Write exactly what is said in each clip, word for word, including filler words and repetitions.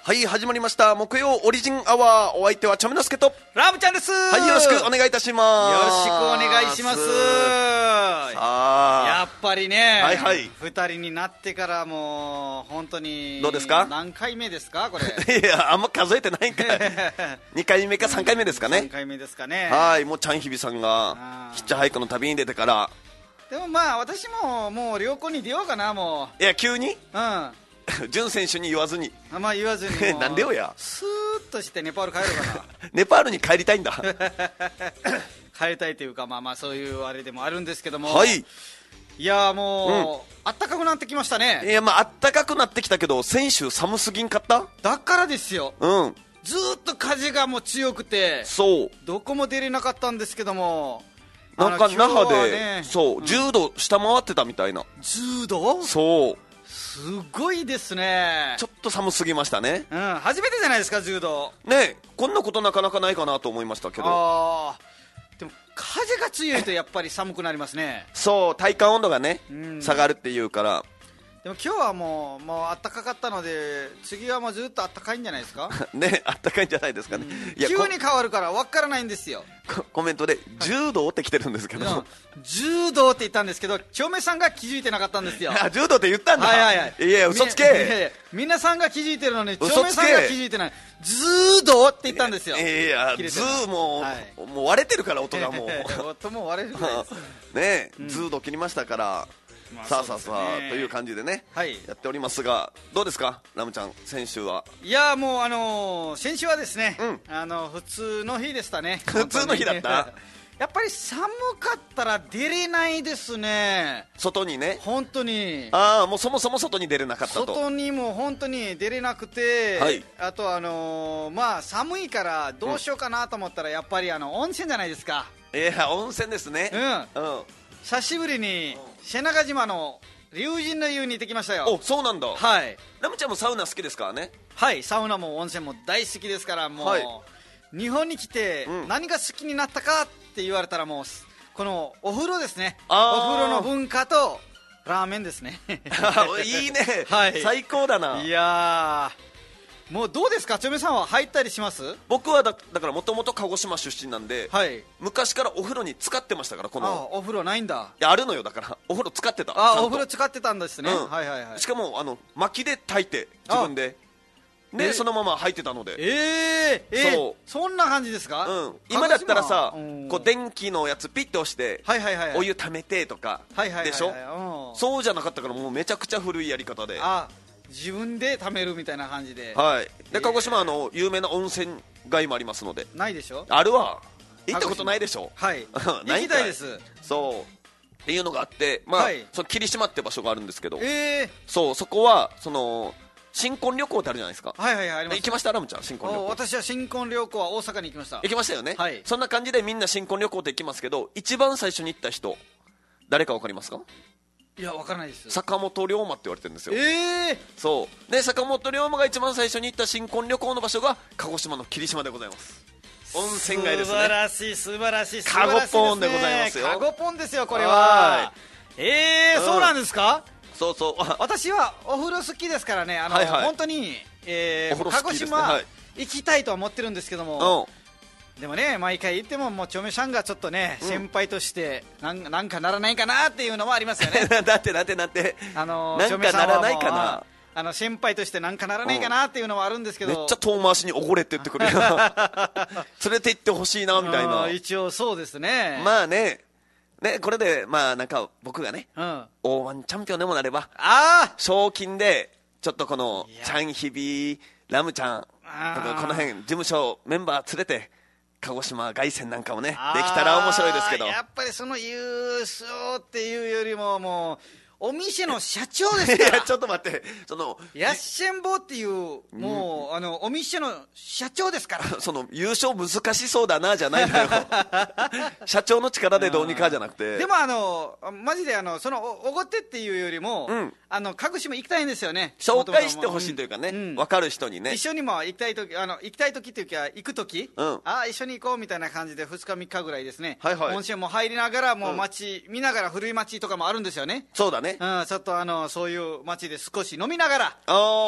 はい、始まりました木曜オリジンアワー。お相手はチョメノスケとラムちゃんです。 はい、よろしくお願いいたします。 よろしくお願いします。さあ、やっぱりね、 はいはい、 ふたりになってからもう本当にどうですか？ 何回目ですかこれ。 いや、あんま数えてないんかい。にかいめかさんかいめですかね。 さんかいめですかね。 はい、もうチャンヒビさんがヒッチハイクの旅に出てから。 でもまあ私ももう旅行に出ようかな。もういや、急にうん潤選手に言わずに、 あまあ言わずになんでよや、 スーッとしてネパール帰るかな。 ネパールに帰りたいんだ。 帰りたいというか、まあまあそういうあれでもあるんですけども、 はい、 いやもう、うん、あったかくなってきましたね。 いや、まああったかくなってきたけど、先週寒すぎんかった？ だからですよ、 うん、 ずーっと風がもう強くて、 そうどこも出れなかったんですけども、 なんか那覇で、 ね、 そう、うん、じゅうど下回ってたみたいな。 じゅうど？ そうすごいですね。 ちょっと寒すぎましたね。 うん、初めてじゃないですか、じゅうどね。こんなことなかなかないかなと思いましたけど。 あでも風が強いとやっぱり寒くなりますね。 そう、体感温度がね、 うん、 下がるっていうから。 でも今日はもう、もう暖かかったので、次はもうずっと暖かいんじゃないですか。 ね、暖かいんじゃないですかね。 いや、急に変わるから分からないんですよ。 コメントでじゅうどって来てるんですけど、はい、 じゅうどって言ったんですけど、長明さんが気づいてなかったんですよ。 じゅうどって言ったんだ。 はいはいはい。 いや、嘘つけ。いやいや、 皆さんが気づいてるのに長明さんが気づいてない。ずーどって言ったんですよ。 いやいや、ずーもう、はい、もう割れてるから、音がもう。 音も割れるぐらいですね。ずーど切りましたから。まあ、さあさあさあ、ね、という感じでね、はい、やっておりますが、どうですかラムちゃん、先週は。 いやもうあのー、先週はですね、うん、あの普通の日でしたね。 普通の日だった。 やっぱり寒かったら出れないですね、 外にね。 本当に。 ああ、もうそもそも外に出れなかったと。 外にも本当に出れなくて、はい、あとあのー、まあ寒いからどうしようかなと思ったら、やっぱりあの温泉じゃないですか。 いや、温泉ですね。 うん、うん、久しぶりに瀬長島の龍神の湯に行ってきましたよ。 お、そうなんだ。 はい。 ラムちゃんもサウナ好きですからね。 はい、サウナも温泉も大好きですから、もう、はい、日本に来て何が好きになったかって言われたら、もうこのお風呂ですね。お風呂の文化とラーメンですね。 いいね、 はい、 最高だな。 いやー、もうどうですか、チョメさんは入ったりします？ 僕は だ, だからもともと鹿児島出身なんで、 はい、 昔からお風呂に使ってましたから。このあお風呂ないんだ。 いや、あるのよ。だからお風呂使ってた。 あお風呂使ってたんですね、うん、はいはいはい。 しかもあの薪で炊いて自分ででそのまま入ってたので。 えー、えー、そう、そんな感じですか、 うん、今だったらさ、こう電気のやつピッと押して、はいはいはいはい、お湯ためてとかでしょ。そうじゃなかったから、もうめちゃくちゃ古いやり方で、 あ自分で貯めるみたいな感じで。 はい。で鹿児島の有名な温泉街もありますので。 ないでしょ。 あるわ。行ったことないでしょ。 はい。行きたいです。 そうっていうのがあって、まあ、はい、その霧島って場所があるんですけど、 えー、 そう、そこはその新婚旅行ってあるじゃないですか。 はいはいはい、あります。 行きました？ラムちゃん、新婚旅行。 私は新婚旅行は大阪に行きました。 行きましたよね。 はい。 そんな感じでみんな新婚旅行って行きますけど、一番最初に行った人誰か分かりますか？ いや、わからないです。 坂本龍馬って言われてるんですよ。 えー、 そうで、坂本龍馬が一番最初に行った新婚旅行の場所が鹿児島の霧島でございます。温泉街ですね。 素晴らしい素晴らしい。 カゴポンでございますよ。 カゴポンですよ、これは。えー、うん、そうなんですか。 そうそう。 私はお風呂好きですからね。あの、はいはい、本当に、えー、鹿児島、はい、行きたいとは思ってるんですけども、うん、でもね、毎回行っても、もうチョメシャンがちょっとね、うん、先輩としてなん、なんかならないかなっていうのもありますよね。 だってだってだってあのなんかならないかな、 あの先輩としてなんかならないかなっていうのもあるんですけど、 うん、めっちゃ遠回しにおごれって言ってくるよ。連れて行ってほしいなみたいな。 一応そうですね。 まあね、ね、これでまあなんか僕がね、うん、オーワンチャンピオンでもなれば、あ賞金でちょっとこのチャンヒビラムちゃんとかこの辺事務所メンバー連れて鹿児島凱旋なんかもねできたら面白いですけど、 やっぱりその優勝っていうよりももうお店の社長ですから。 いやちょっと待って、そのヤッシェンボーっていうもう、うん、あのお店の社長ですから。 その優勝難しそうだなじゃないのよ。社長の力でどうにかじゃなくて。 でもあのマジであのそのおごってっていうよりも、うん、あの鹿児島行きたいんですよね。 紹介してほしいというかね、うん、分かる人にね。 一緒にも行きたい時、あの行きたい時っていうか行く時、うん、あ一緒に行こうみたいな感じでふつかみっかぐらいですね、はいはい、温泉も入りながらもう街、うん、見ながら古い街とかもあるんですよね。 そうだね、 うん、ちょっとあのそういう街で少し飲みながら、 あ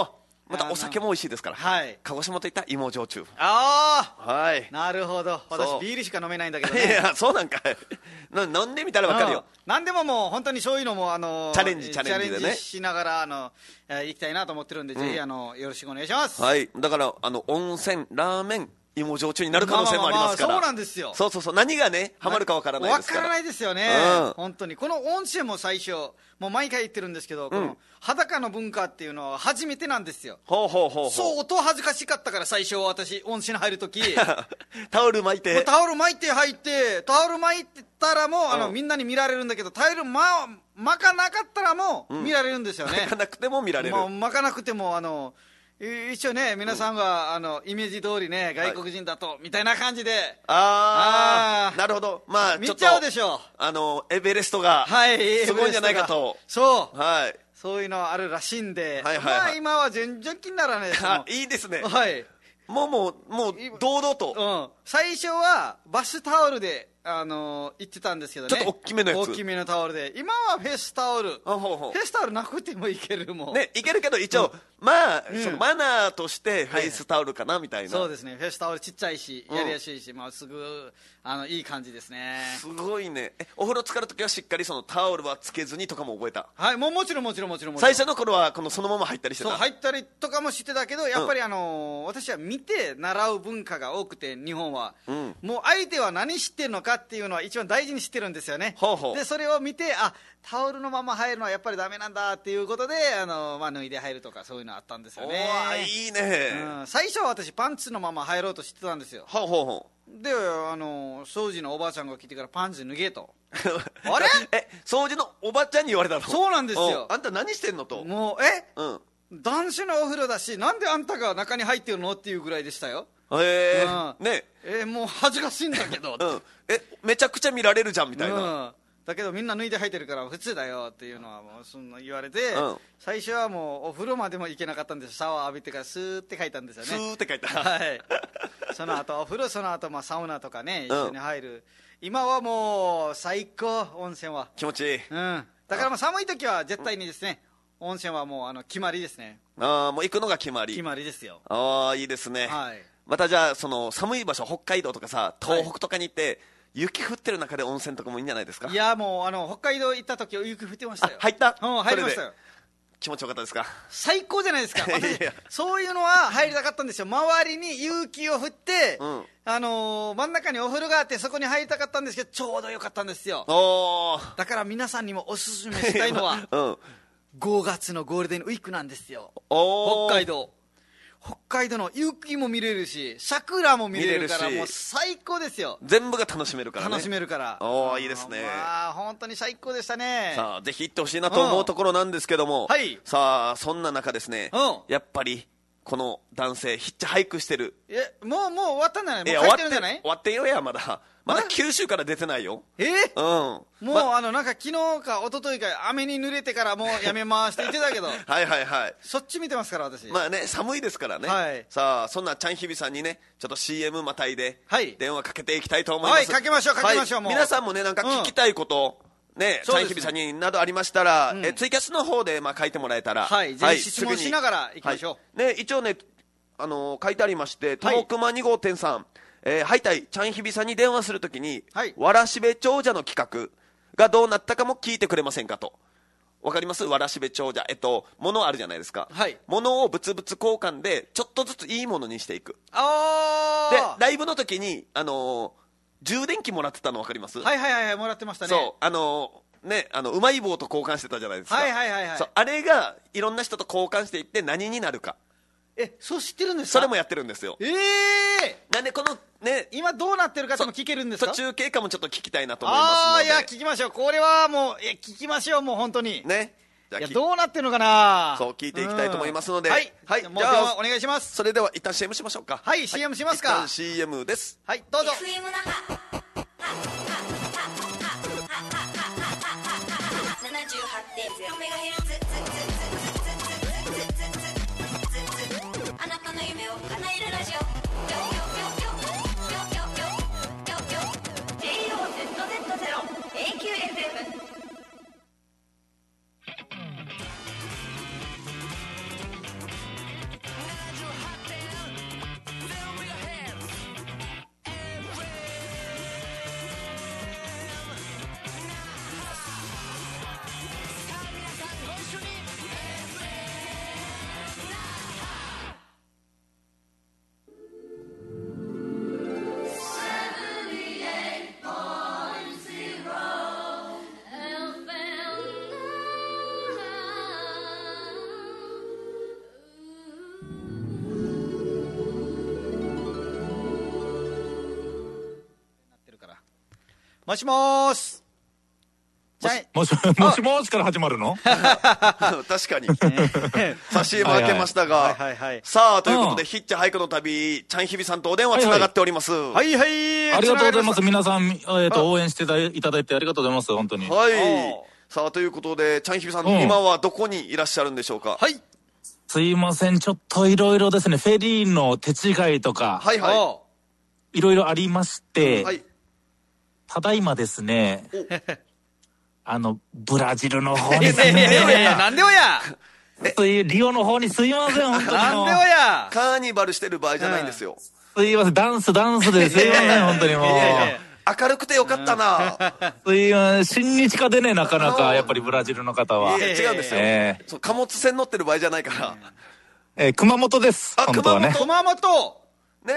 またお酒も美味しいですから、はい、鹿児島といった芋焼酎。 ああ、はい、なるほど。私ビールしか飲めないんだけどね。 いや、そうなんかい。飲んでみたら分かるよ。 何でももう本当にそういうのもあのチャレンジチャレンジでね、 しながらあの、えー、行きたいなと思ってるんで、うん、ぜひあのよろしくお願いします。 はい、だからあの温泉ラーメン芋焼酎になる可能性もありますから。 まあまあまあ、そうなんですよ。 そうそうそう、何がねハマるかわからないですから。 わからないですよね、うん、本当に。この温泉も最初もう毎回言ってるんですけど、うん、この裸の文化っていうのは初めてなんですよ。 ほうほうほうほう。 相当恥ずかしかったから、最初私温泉入るときタオル巻いてタオル巻いて入って、タオル巻いてたらもう、うん、あのみんなに見られるんだけど、タオル巻かなかったらも見られるんですよね、 うん、巻かなくても見られる、 まあ、巻かなくてもあの一応ね、皆さんが、うん、あのイメージ通りね、外国人だと、はい、みたいな感じで、 ああ、なるほど、まあ、 見ちゃうでしょ、 あのエベレストがすごいんじゃないかと、 そう、 はい、 そういうのあるらしいんで、 はいはいはい、 まあ、今は全然気にならないです。 いいですね、 はい、 もうもう、もう堂々と、 うん、最初はバスタオルで、あのー、行ってたんですけどね、 ちょっと大きめのやつ、 大きめのタオルで、今はフェスタオル、 ほうほう、 フェスタオルなくてもいけるもん、 ね、いけるけど、一応、うん、まあ、うん、そのマナーとしてフェイスタオルかなみたいな、 そうですね、フェイスタオルちっちゃいし、やりやすいし、うん、まあ、すぐあのいい感じですね。 すごいね。え、お風呂浸かるときはしっかりそのタオルはつけずにとかも覚えた？ はい、もうもちろんもちろんもちろんもちろん。最初の頃はこのそのまま入ったりしてた？ そう、入ったりとかもしてたけど、やっぱりあのーうん、私は見て習う文化が多くて、日本は、うん、もう相手は何知ってるのかっていうのは一番大事に知ってるんですよね。 ほうほう。 でそれを見て、あ、タオルのまま入るのはやっぱりダメなんだっていうことで、あのーまあ、脱いで入るとかそういうのあったんですよね。 おー、いいね、 うん、最初は私パンツのまま入ろうとしてたんですよ。 ほうほうほう。 で、あの掃除のおばあちゃんが来てからパンツ脱げとあれえ、掃除のおばちゃんに言われたの？ そうなんですよ。 あんた何してんのと。 もうえ、うん、男子のお風呂だし、なんであんたが中に入ってるのっていうぐらいでしたよ。 へえー、うん、ねえー、もう恥ずかしいんだけど、 うん、え、めちゃくちゃ見られるじゃんみたいな、うん、 だけどみんな脱いで入ってるから普通だよっていうのはもうそんな言われて、うん、最初はもうお風呂までも行けなかったんです。シャワー浴びてからスーって書いたんですよね。 スーって書いた、 はい、その後お風呂、その後まあサウナとかね、一緒に入る、うん、今はもう最高、温泉は気持ちいい、うん、 だからまあ寒い時は絶対にですね、うん、温泉はもうあの決まりですね。 ああ、もう行くのが決まり。 決まりですよ。 ああ、いいですね、 はい、 またじゃあその寒い場所、北海道とかさ、東北とかに行って、はい、雪降ってる中で温泉とかもいいんじゃないですか？ いや、もうあの北海道行った時は雪降ってましたよ。 入った？ うん、入りましたよ。 気持ちよかったですか？ 最高じゃないですか。私そういうのは入りたかったんですよ。周りに雪を降って、うん、あのー、真ん中にお風呂があって、そこに入りたかったんですけど、ちょうどよかったんですよ。おだから皆さんにもおすすめしたいのは、うん、ごがつのゴールデンウィークなんですよ。北海道北海道の雪も見れるし、桜も見れるから、もう最高ですよ。 全部が楽しめるからね。 楽しめるから。 おー、いいですね。 まあ本当に最高でしたね。 さあぜひ行ってほしいなと思うところなんですけども、はい、さあそんな中ですね、やっぱりこの男性ヒッチハイクしてる。 え、もうもう終わったんじゃない？もう帰ってるんじゃない？ 終わってよや、まだまだ九州から出てないよ。 えー、うん、もう、ま、あのなんか昨日か一昨日か雨に濡れてからもうやめますって言ってたけどはいはいはい、 そっち見てますから私。 まあね、寒いですからね、はい、さあそんなチャンヒビさんにね、ちょっと シーエム またいで電話かけていきたいと思います。 はい、かけましょうかけましょう、はい、もう皆さんもね、なんか聞きたいこと、うん、ね、チャンヒビさんになどありましたら、うん、えツイキャスの方でまあ書いてもらえたら、 はい、ぜひ質問しながらいきましょう、はい、ね、一応ね、あのー、書いてありまして、ともくまに号店さん、えー、はいたいチャンヒビさんに電話するときに、はい、わらしべ長者の企画がどうなったかも聞いてくれませんかと。わかります？わらしべ長者、えっと物あるじゃないですか、はい、物を物々交換でちょっとずついいものにしていく。 あでライブの時に、あのー、充電器もらってたのわかります？ はいはいはい、もらってましたね。 そう、あのーね、あのうまい棒と交換してたじゃないですか。 はいはいはいはい、 そう、あれがいろんな人と交換していって何になるか。 え、そう知ってるんですか？ それもやってるんですよ。 ええー、 なんでこのね、 今どうなってるかっても聞けるんですか？ 途中経過もちょっと聞きたいなと思いますので。 ああ、いや聞きましょう。これはもうえ聞きましょう、もう本当にね。 じゃあいやどうなってるのかな。 そう聞いていきたいと思いますので、うん、 はい、はい、もう電話お願いします。 それでは一旦 シーエム しましょうか。 はい、はい、シーエム しますか。 一旦 シーエム です。 はい、どうぞ。 エフエム 那覇 ななじゅうはちてんゼロ メガヘルツ、あなたの夢を叶えるラジオ、 ジェイオーゼットゼットゼロ エーキューエフエム。 エもしもーし。 もしもしもしから始まるの？ 確かに。差し入れ開けましたが。さあ、ということで、ヒッチハイクの旅、チャンヒビさんとお電話つながっております。 はいはい。 ありがとうございます。皆さん、えっと、応援していただいてありがとうございます。本当に。 はい。さあ、ということで、チャンヒビさん、今はどこにいらっしゃるんでしょうか？ はい。 すいません、ちょっといろいろですね、フェリーの手違いとか。 はいはい。 いろいろありまして。はい。ただいまですね。あの、ブラジルの方に。いやいやいや、なんでよやそういうリオの方にすいません、本当に。 なんでよやカーニバルしてる場合じゃないんですよ。 すいません、ダンスダンスですいません、本当にもう。 明るくてよかったな。 すいません、親日家でね、なかなか、やっぱりブラジルの方は。 いや、違うんですよ。貨物船乗ってる場合じゃないから。 え、熊本です、本当はね。 熊本ね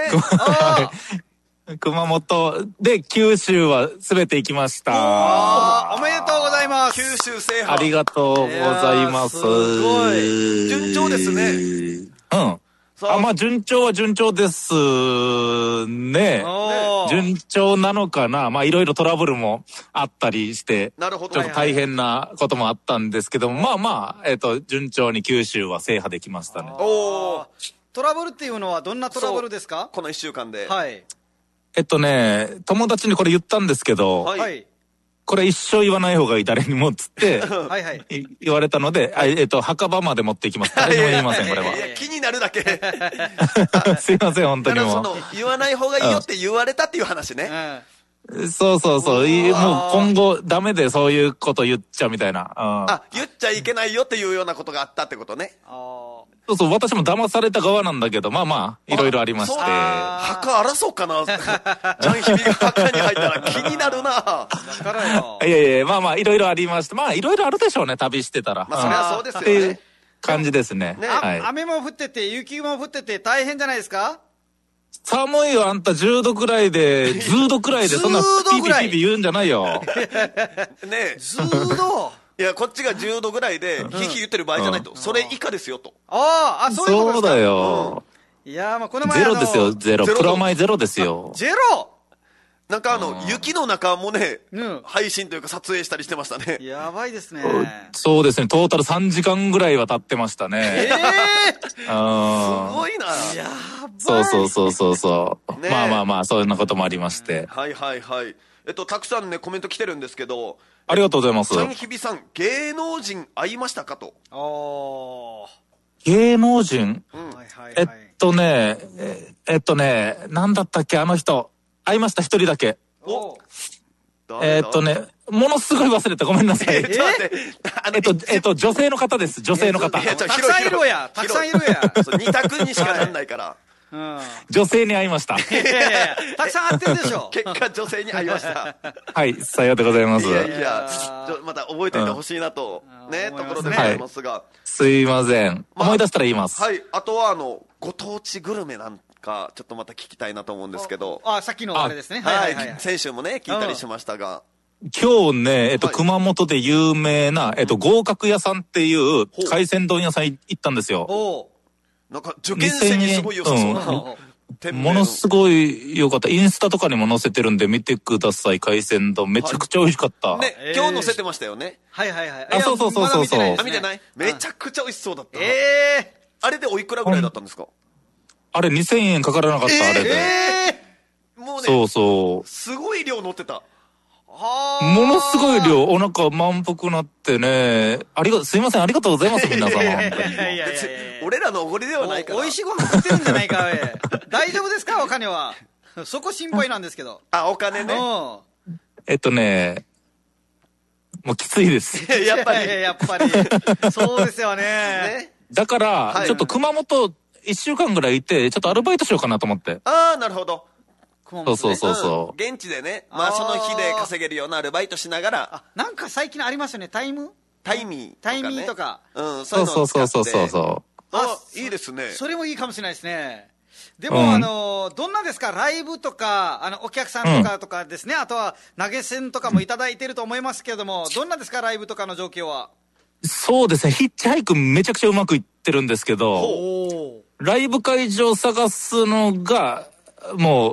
熊本で九州は全て行きました。 おめでとうございます。 九州制覇。 ありがとうございます。すごい。順調ですね。 うん。あ、まあ順調は順調ですね。順調なのかな。まあいろいろトラブルもあったりして、 なるほど。 ちょっと大変なこともあったんですけども、まあまあ、えっと、順調に九州は制覇できましたね。 おー。トラブルっていうのはどんなトラブルですか？ この一週間で。 はい。 えっとね、友達にこれ言ったんですけど、はい、これ一生言わない方がいい誰にもっつってはいはい言われたので、はい、えっと墓場まで持っていきます。誰にも言いませんこれは。 いや気になるだけ。 すいません本当にもう。 その言わない方がいいよって言われたっていう話ね。 うん、そうそうそう。もう今後ダメでそういうこと言っちゃうみたいな。うん、 あ、言っちゃいけないよっていうようなことがあったってことね。 あそうそう、私も騙された側なんだけど、まあまあ、いろいろありまして。 墓争うかなジャンヒビが墓に入ったら気になるなだからよ。 いやいや、まあまあ、いろいろありまして、まあ、いろいろあるでしょうね、旅してたら。 まあ、そりゃそうですよね。っていう感じですね。 ね、はい、雨も降ってて、雪も降ってて大変じゃないですか？ 寒いよ、あんたじゅうどくらいで、じゅうどくらいで、そんなピーピーピーピー言うんじゃないよ。ねえ。 じゅうどいや、こっちがじゅうどぐらいで、ひひ言ってる場合じゃないと。それ以下ですよと。 ああ、そういうことですか。 そうだよ。 いや、まあこの前ゼロですよ、ゼロ。プラマイゼロですよ。 ゼロなんかあの、雪の中もね、配信というか撮影したりしてましたね。 やばいですね。 そうですね、トータルさんじかんぐらいは経ってましたね。 ええすごいな。 やばい。 そうそうそうそうそう。まあまあまあ、そんなこともありまして。 はいはいはい。えっと、たくさんね、コメント来てるんですけど、 ありがとうございます。 チャンヒビさん、芸能人会いましたかと。 ああ。 芸能人、 うん、 えっとね、え、えっとね、なんだったっけ、あの人。会いました、一人だけ。 おえっとね、ものすごい忘れた。ごめんなさい。えっと、えっと、女性の方です。女性の方。 たくさんいるや。たくさんいるや。 二択にしかなんないから。 うん、 女性に会いました。いやいやいや、たくさん会ってるでしょ。 結果女性に会いました。 はい、さようでございます。 いやいや、ちょまた覚えておいてほしいなと、うん、ね、ところでございますが。はい、 すいません。まあ、思い出したら言います。 はい、あとはあの、ご当地グルメなんか、ちょっとまた聞きたいなと思うんですけど。 あ、さっきのあれですね。 はい、はい、先週もね、聞いたりしましたが。 今日ね、えっと、はい、熊本で有名な、えっと、合格屋さんっていう海鮮丼屋さん行ったんですよ。 おなんか、受験生にすごい良さそうな。 ものすごい良かった。インスタとかにも載せてるんで見てください。海鮮丼。めちゃくちゃ美味しかった。 ね、今日載せてましたよね。 はいはいはい。 あ、そうそうそうそうそう。 あ、見てない？めちゃくちゃ美味しそうだった。 ええ。 あれでおいくらぐらいだったんですか？ あれにせんえんかからなかった、あれで。 ええ。もうね。 そうそう。 すごい量乗ってた。 ものすごい量、お腹満腹なってね、ありが、すいません、ありがとうございます、皆様。 俺らのおごりではないから。 おいしいご飯食ってるんじゃないか、大丈夫ですか、お金は。そこ心配なんですけど。 あ、お金ね。 えっとね、もうきついです。 やっぱり。 やっぱり。そうですよね。 だから、ちょっと熊本いっしゅうかんぐらいいて、ちょっとアルバイトしようかなと思って。 ああ、なるほど。 そうそうそうそう。 現地でね、まあその日で稼げるようなアルバイトしながら。 あ、なんか最近ありますよね、タイムタイミー。 タイミーとか。 うん、 そうそうそうそうそう。 あ、いいですね。 それもいいかもしれないですね。でも、あの、どんなですか、ライブとか、あの、お客さんとかとかですね、あとは投げ銭とかもいただいてると思いますけれども、どんなですか、ライブとかの状況は。 そうですね、ヒッチハイクめちゃくちゃうまくいってるんですけど、ライブ会場探すのが、もう、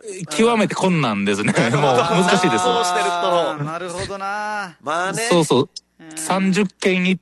極めて困難ですね。もう難しいです。 そうしてると。 なるほどな。 まあね。 そうそう。さんじゅっけん行って、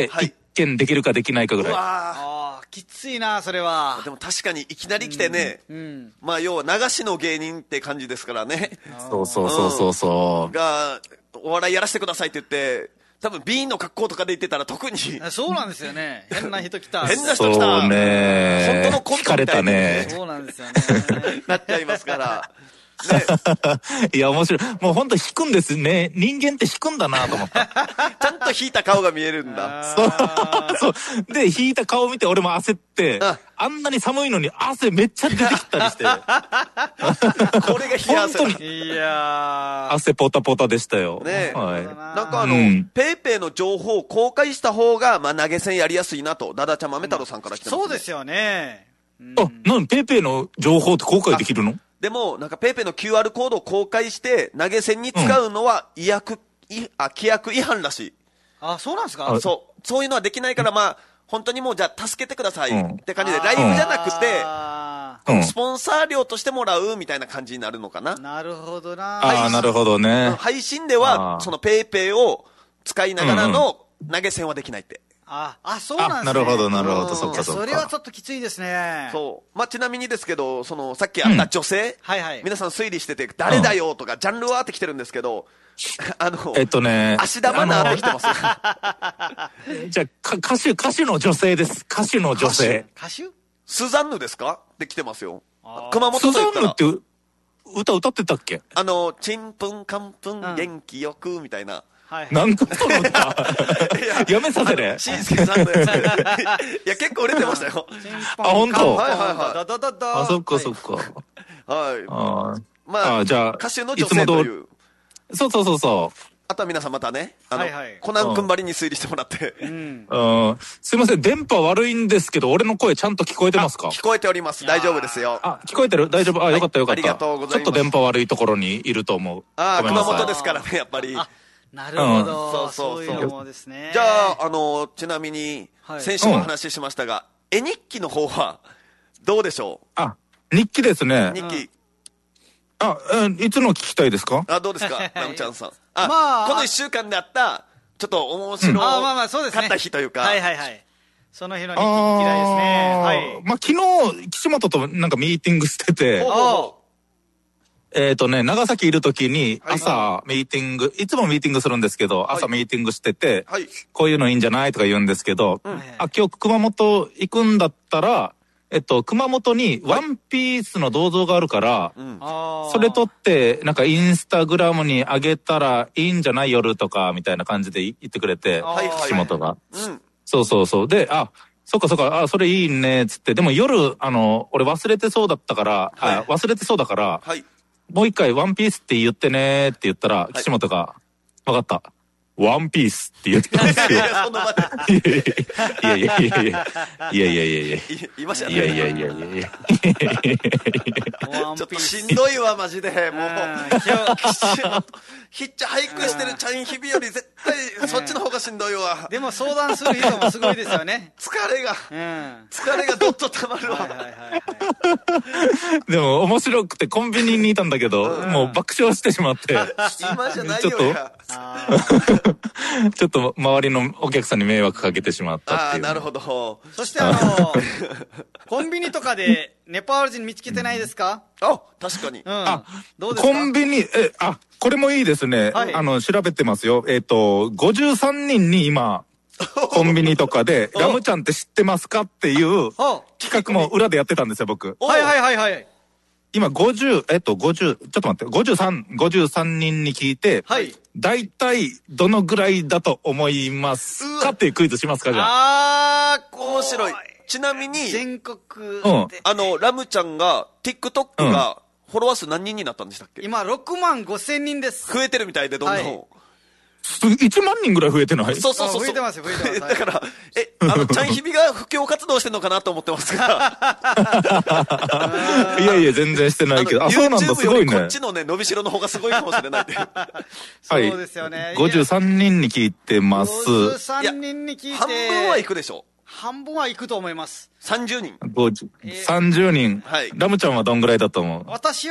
いっけんできるかできないかぐらい。うわー、きついな、それは。 でも確かにいきなり来てね、まあ要は流しの芸人って感じですからね。 そうそうそうそうそう。 が、お笑いやらせてくださいって言って、多分 B の格好とかで言ってたら特に。 そうなんですよね。変な人来た。 変な人来た。 そうね。 本当のコントみたいな。 ね。 そうなんですよね。 なっちゃいますから。 ね、いや、面白い。もう本当引くんですね。人間って引くんだなと思った。 ちゃんと引いた顔が見えるんだ。 そう。そう。で、引いた顔見て俺も焦って、あ, あんなに寒いのに汗めっちゃ出てきたりして。 これが冷や汗。 本当に。いやー。 汗ポタポタでしたよ。 ね、はい。なんかあの、うん、ペイペイの情報を公開した方が、まあ投げ銭やりやすいなと、ダダちゃん豆太郎さんから来てます、ね、 そうですよね。 うん、あ、なん、ペイペイの情報って公開できるの？ でも、なんかペイペイの キューアール コードを公開して、投げ銭に使うのは違約、うん、あ、規約違反らしい。 あ、そうなんですか？ そう。そういうのはできないから、まあ、本当にもうじゃあ助けてくださいって感じで、うん、ライブじゃなくて、うん、スポンサー料としてもらうみたいな感じになるのかな。 なるほどな。 ああ、なるほどね。 配信では、そのペイペイを使いながらの投げ銭はできないって。 あ、あ、そうなんですね。 なるほど、なるほど、そっかそっか。 それはちょっときついですね。 そう。まあ、ちなみにですけど、その、さっきあった女性、うん、はいはい。皆さん推理してて、誰だよとか、うん、ジャンルはってきてるんですけど、あの、 えっとね、 芦田愛菜ってきてます。 じゃあ、歌手、歌手の女性です。歌手の女性。 歌手？ スザンヌですかって来てますよ。熊本と言ったら。 スザンヌって歌歌ってたっけ？ あの、ちんぷんかんぷん元気よくみたいな。 はい、なんかその歌やめさせれ。 しんすけさんのやつ。いや、結構売れてましたよ。 あ、本当。 はいはいはい。 あ、そっかそっか。 はい。 あまあ、じゃあ、歌手の女性という。 そうそうそうそう。 あとは皆さんまたね、あの、コナン君ばりに推理してもらって。 うん。すいません、電波悪いんですけど、俺の声ちゃんと聞こえてますか？ 聞こえております。大丈夫ですよ。 あ、聞こえてる？大丈夫？あ、よかったよかった。ありがとうございます。 ちょっと電波悪いところにいると思う。 ああ、熊本ですからね、やっぱり。 なるほど、そういうのもですね。 じゃあ、あの、ちなみに、先週も話しましたが、絵日記の方は、どうでしょう？ あ、日記ですね。 日記。 あ、いつの聞きたいですか？ あ、どうですか、ラムちゃんさん。あ、この一週間であった、ちょっと面白かった日というか。 はいはいはい。その日の日記聞きたいですね。はい。 まあ、昨日、岸本となんかミーティングしてて、えっとね、長崎いるときに朝ミーティング、いつもミーティングするんですけど、朝ミーティングしてて、こういうのいいんじゃないとか言うんですけど、あ、今日熊本行くんだったら、えっと、熊本にワンピースの銅像があるから、それ撮って、なんかインスタグラムに上げたらいいんじゃない夜とか、みたいな感じで言ってくれて、岸本が。そうそうそう。で、あ、そっかそっか、あ、それいいね、つって。でも夜、あの、俺忘れてそうだったから、あ、忘れてそうだから、もう一回ワンピースって言ってねって言ったら、岸本が、わかった。ワンピースって言ってたんですよ。いやいや、その場で。いやいやいやいやいや。いやいやいやいや。 いましたね。 いやいやいやいやいや。 ちょっとしんどいわ、マジで。もう、ヒッチハイクしてるチャインヒビより絶対そっちの方がしんどいわ。 でも相談する人もすごいですよね。 疲れが、疲れがどっとたまるわ。 でも面白くてコンビニにいたんだけど、もう爆笑してしまって。 今じゃないよや。 ちょっと周りのお客さんに迷惑かけてしまったっていう。 ああ、なるほど。 そしてあの、コンビニとかでネパール人見つけてないですか？ あ、確かに。 うん。あ、どうですか？ コンビニ、え、あ、これもいいですね。あの、調べてますよ。えっと、ごじゅうさんにんに今、コンビニとかで、ラムちゃんって知ってますかっていう企画も裏でやってたんですよ、僕。 はいはいはいはい。 今ごじゅう、えっと、ごじゅう、ちょっと待って、ごじゅうさん、ごじゅうさんにんに聞いて、はい。大体、どのぐらいだと思いますかっていうクイズしますか、じゃあ。あー、面白い。ちなみに、 全国で、うん、あの、ラムちゃんが、TikTok が、フォロワー数何人になったんでしたっけ？ 今、ろくまんごせんにんです。 増えてるみたいで、どんどん。はい、 いちまんにんぐらい増えてない？ そうそうそう。 増えてますよ、増えてます。 だから、え、あの、ちゃんひびが布教活動してんのかなと思ってますが。 いやいや、全然してないけど。あ、そうなんだ、すごいね。 こっちのね、伸びしろの方がすごいかもしれないで。 そうですよね。 ごじゅうさんにんに聞いてます。ごじゅうさんにんに聞いて。 半分はいくでしょ。 半分はいくと思います。 さんじゅうにん。 さんじゅうにん。はい。ラムちゃんはどんぐらいだと思う？ 私は、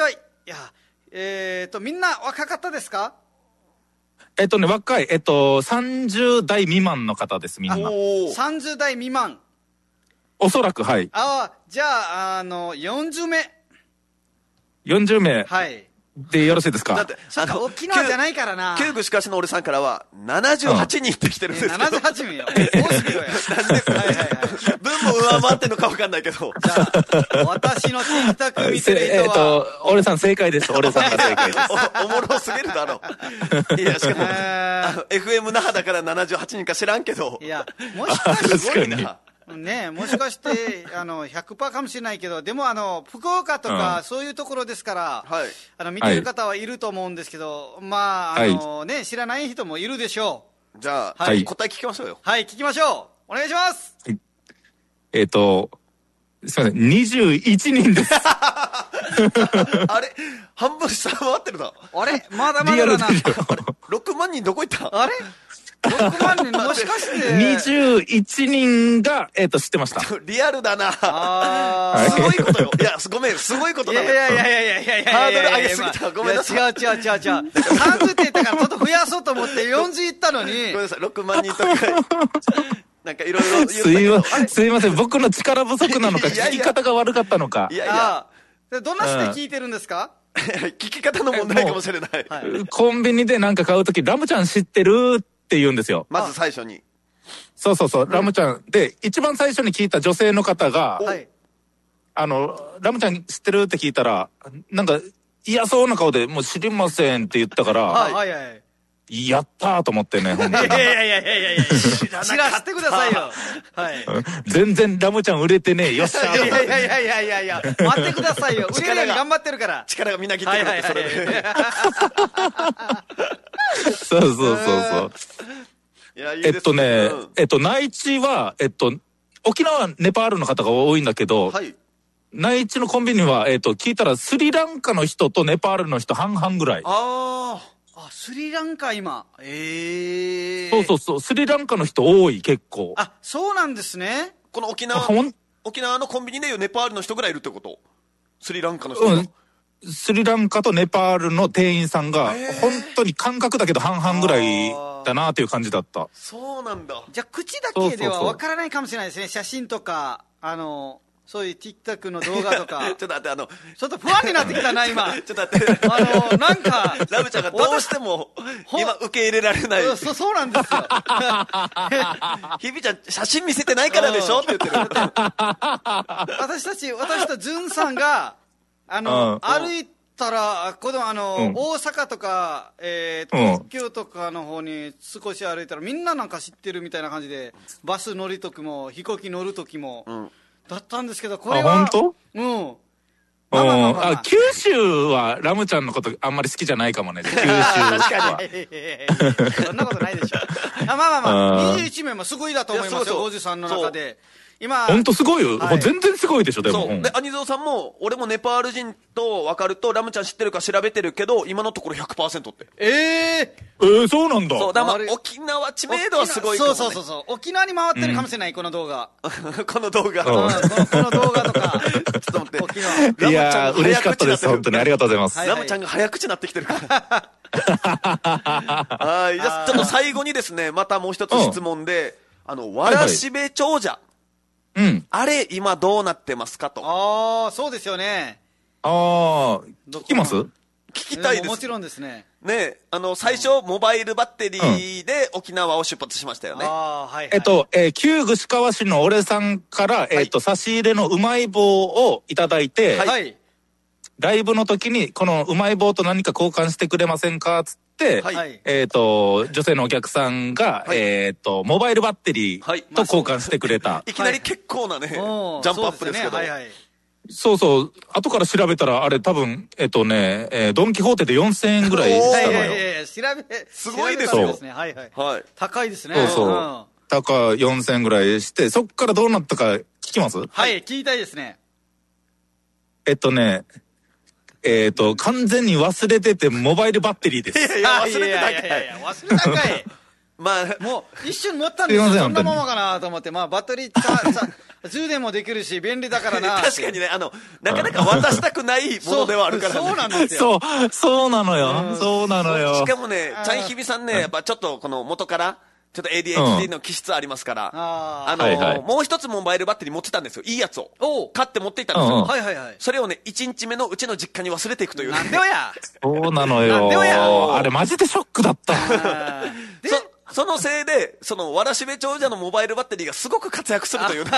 いや、えっと、みんな若かったですか？ えっとね、若い、えっと、さんじゅうだい未満の方です、みんな。 さんじゅうだい未満。 おそらく、はい。 ああ、じゃあ、あの、よんじゅうめい。 よんじゅうめい。 はい。 でよろしいですか？ だって、あの、沖縄じゃないからな。 旧具しかしの俺さんからは、ななじゅうはちにんって来てるんですけど。 ななじゅうはちにんよ。多すぎるよ。はいはいはい。 分も上回ってんのか分かんないけど。 じゃあ、私の TikTok 見てる人は。えっと、 俺さん正解です。俺さんが正解です。 おもろすぎるだろ。いや、しかも、あの、エフエム 那覇だからななじゅうはちにんか知らんけど。 いや、もしかして、ね、もしかしてあの ひゃくパーセント かもしれないけど、でもあの福岡とか、うん、そういうところですから、はい、あの見てる方はいると思うんですけど、はい、まああの、ね、知らない人もいるでしょう。じゃあ、はい、答え聞きましょうよ。 はい、聞きましょう。お願いします。はい、 えっ、ー、とすみません、にじゅういちにんです。 あれ、半分下回ってるな。 あれ、まだまだだな。 ろくまんにんどこ行った？ あれろくまんにんもしかして。 にじゅういちにんが、えっ、ー、と、知ってました。 リアルだな。あすごいことよ。いや、ごめん、すごいことだ。 いやいやいやいやいやいやハードル上げすぎた。ごめんなさい。 違う違う違う違う。さんじゅうって言ったからちょっと増やそうと思ってよんじゅういったのに。 ごめんなさい、ろくまんにんとか。なんかいろいろ言ったすいません、すいません。僕の力不足なのか、聞き方が悪かったのか。 いやいや。 どんなして聞いてるんですか？ 聞き方の問題かもしれない。 コンビニでなんか買うとき、ラムちゃん知ってるって言うんですよ。 まず最初に。 そうそうそう、ラムちゃん。で、一番最初に聞いた女性の方が、はい、あの、ラムちゃん知ってるって聞いたら、なんか嫌そうな顔で、もう知りませんって言ったから、はいはいはい。やったーと思ってね、本当に。 いやいやいやいやいやいや、知らせてくださいよ。はい。 全然ラムちゃん売れてねえ、よっしゃー。 いやいやいやいやいやいや、待ってくださいよ。売れるように頑張ってるから。 力がみなぎってるって、それで。 そうそうそうそう。えっとね、えっと、内地は、えっと、沖縄はネパールの方が多いんだけど、はい。内地のコンビニは、えっと、聞いたらスリランカの人とネパールの人半々ぐらい。 ああ。あ、スリランカ今。ええー。 そうそうそう、スリランカの人多い、結構。 あ、そうなんですね。 この沖縄、沖縄のコンビニでいうネパールの人ぐらいいるってこと？スリランカの人が。うん。 スリランカとネパールの店員さんが、本当に感覚だけど半々ぐらいだなっていう感じだった。 そうなんだ。 じゃあ、口だけではわからないかもしれないですね。写真とか、あの、そういう TikTok の動画とか。 ちょっと待って、あの、 ちょっと不安になってきたな、今。 ちょっと待って。 あの、なんか、 ラムちゃんがどうしても、今受け入れられない。 そ、そうなんですよ。 ひびちゃん、写真見せてないからでしょって言ってる。 私たち、私とジュンさんが、あの、歩いたら、この、あの、大阪とか、えー、東京とかの方に少し歩いたら、みんななんか知ってるみたいな感じで、バス乗るときも、飛行機乗るときも、だったんですけど、これは。 あ、本当？ うん。 あ、九州はラムちゃんのことあんまり好きじゃないかもね。九州は。 確かに。そんなことないでしょ。あ、まあまあまあ、にじゅういちめいもすごいだと思いますよ、ごじゅうさんの中で。今本当すごいよ、はい、全然すごいでしょ。でもそうで、兄蔵さんも俺もネパール人と分かるとラムちゃん知ってるか調べてるけど今のところ ひゃくパーセント ってえー、 えー、そうなんだ。 そうだ、まあ、沖縄知名度はすごいかも、ね、 そうそうそうそう、沖縄に回ってるかもしれない、うん、この動画この動画、 うん、このこの動画とかちょっと待って沖縄いやー嬉しかったです、本当にありがとうございます。 はいはい、ラムちゃんが早口になってきてるからはい、じゃあちょっと最後にですねまたもう一つ質問で、うん、あのわらしべ長者、 うん。 あれ、今どうなってますかと。 ああ、そうですよね。 ああ、聞きます？ 聞きたいです。 もちろんですね。 ね、あの、最初、モバイルバッテリーで沖縄を出発しましたよね。 ああ、はい、はい。 えっと、えー、旧串川市の俺さんから、えっと、差し入れのうまい棒をいただいて、はい。ライブの時に、このうまい棒と何か交換してくれませんかつって、はい、えっと、女性のお客さんが、はい、えっと、モバイルバッテリーと交換してくれた。はいまあ、 いきなり結構なね、はい、ジャンプアップですけど。そうですね、はいはい。 そうそう。後から調べたら、あれ多分、えっとね、えー、ドンキホーテでよんせんえんぐらいしたのよ。 いやいやいや、調べ、 すごいですよ。 はいはい。はい。高いですね。 そうそう。うん、高いよんせんえんぐらいして、そっからどうなったか聞きます？ はい、聞きたいですね。 えっとね、えっと、完全に忘れてて、モバイルバッテリーです。 いやいや、忘れてたかい。いやいやいや、 忘れたかい。まあ、もう、一瞬持ったんですよ。そんなものかなと思って、まあ、バッテリー、 充電もできるし便利だからな。 確かにね、あのなかなか渡したくないものではあるからね。 そうなんですよ。 そうそうなのよ。そうなのよ。 しかもね、チャンヒビさんね、やっぱちょっとこの元からちょっと エーディーエイチディー の気質ありますから、うん、あの、はいはい、もう一つモバイルバッテリー持ってたんですよ。いいやつを買って持っていったんですよ、うんうん、はいはいはい。それをねいちにちめのうちの実家に忘れていくという。 なんでよや。 そうなのよ。なんでよや。あれマジでショックだった。 でそのせいで、そのわらしべ長者のモバイルバッテリーがすごく活躍するというね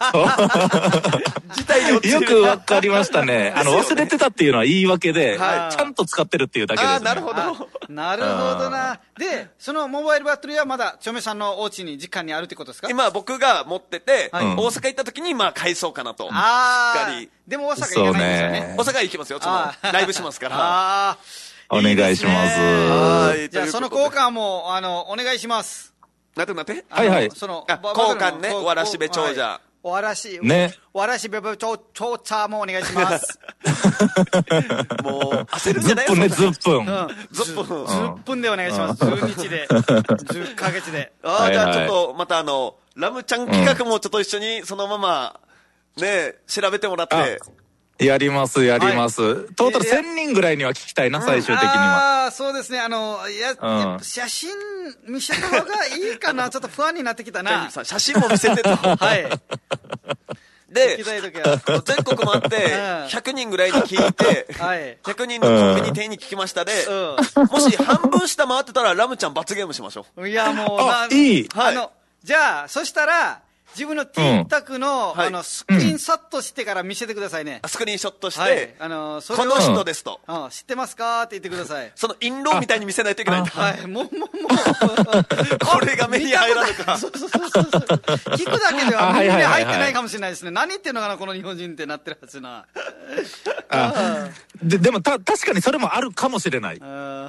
事態に陥る。 よくわかりましたね。あの忘れてたっていうのは言い訳で、はい、ちゃんと使ってるっていうだけですね。あ、 なるほど。 なるほどな。で、そのモバイルバッテリーはまだチョメさんのお家に実家にあるってことですか？ 今僕が持ってて、はい、大阪行った時にまあ返そうかなと。あしっかり。 でも大阪行かないんですよね。 大阪行きますよ。そのライブしますから。あお願いします。 はい。じゃあその交換もあのお願いします。 なんてなんて？ はいはい。 その交換ね、わらしべ長者。 わらし、 ね。 わらしべ長者もお願いします。 もう焦るんじゃない？ ずっぷんね、ずっぷん。 ずっぷん。 ずっぷんでお願いします。じゅうにちで、じゅっかげつで。 ああ、じゃあちょっとまたあのラムちゃん企画もちょっと一緒にそのままね調べてもらって。 やります、やります。はい、トータルせんにんぐらいには聞きたいな、うん、最終的には。 ああ、そうですね。あの、いや、うん、写真見せた方がいいかな。ちょっと不安になってきたな。 写真も見せてと。はい。で、全国回ってひゃくにんぐらいに聞いて、はい、ひゃくにんのコンビニ店員に聞きましたで、うん、もし半分下回ってたらラムちゃん罰ゲームしましょう。いや、もう、 あ、いい。 はい。あの、じゃあ、そしたら、自分の T タクの、うん、あのスクリーンショットしてから見せてくださいね。 うん、スクリーンショットして、はい、 あのそこの人ですと、 うん、知ってますかって言ってください。 その印籠みたいに見せないといけないんだ。 はい、もうもうもうこれが目に入らないか。 そうそうそうそう。聞くだけでは目に入ってないかもしれないですね。何言ってんのかなこの日本人ってなってるはずな。 あででもた確かにそれもあるかもしれない。うん、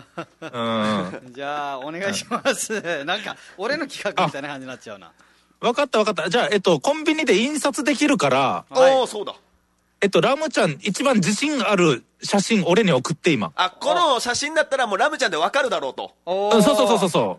じゃあお願いします。なんか俺の企画みたいな感じになっちゃうな。 分かった分かった。じゃあ、えっと、コンビニで印刷できるから。 ああ、そうだ。 えっと、ラムちゃん、一番自信ある写真、俺に送って今。 あ、この写真だったらもうラムちゃんで分かるだろうと。 そうそうそうそうそう。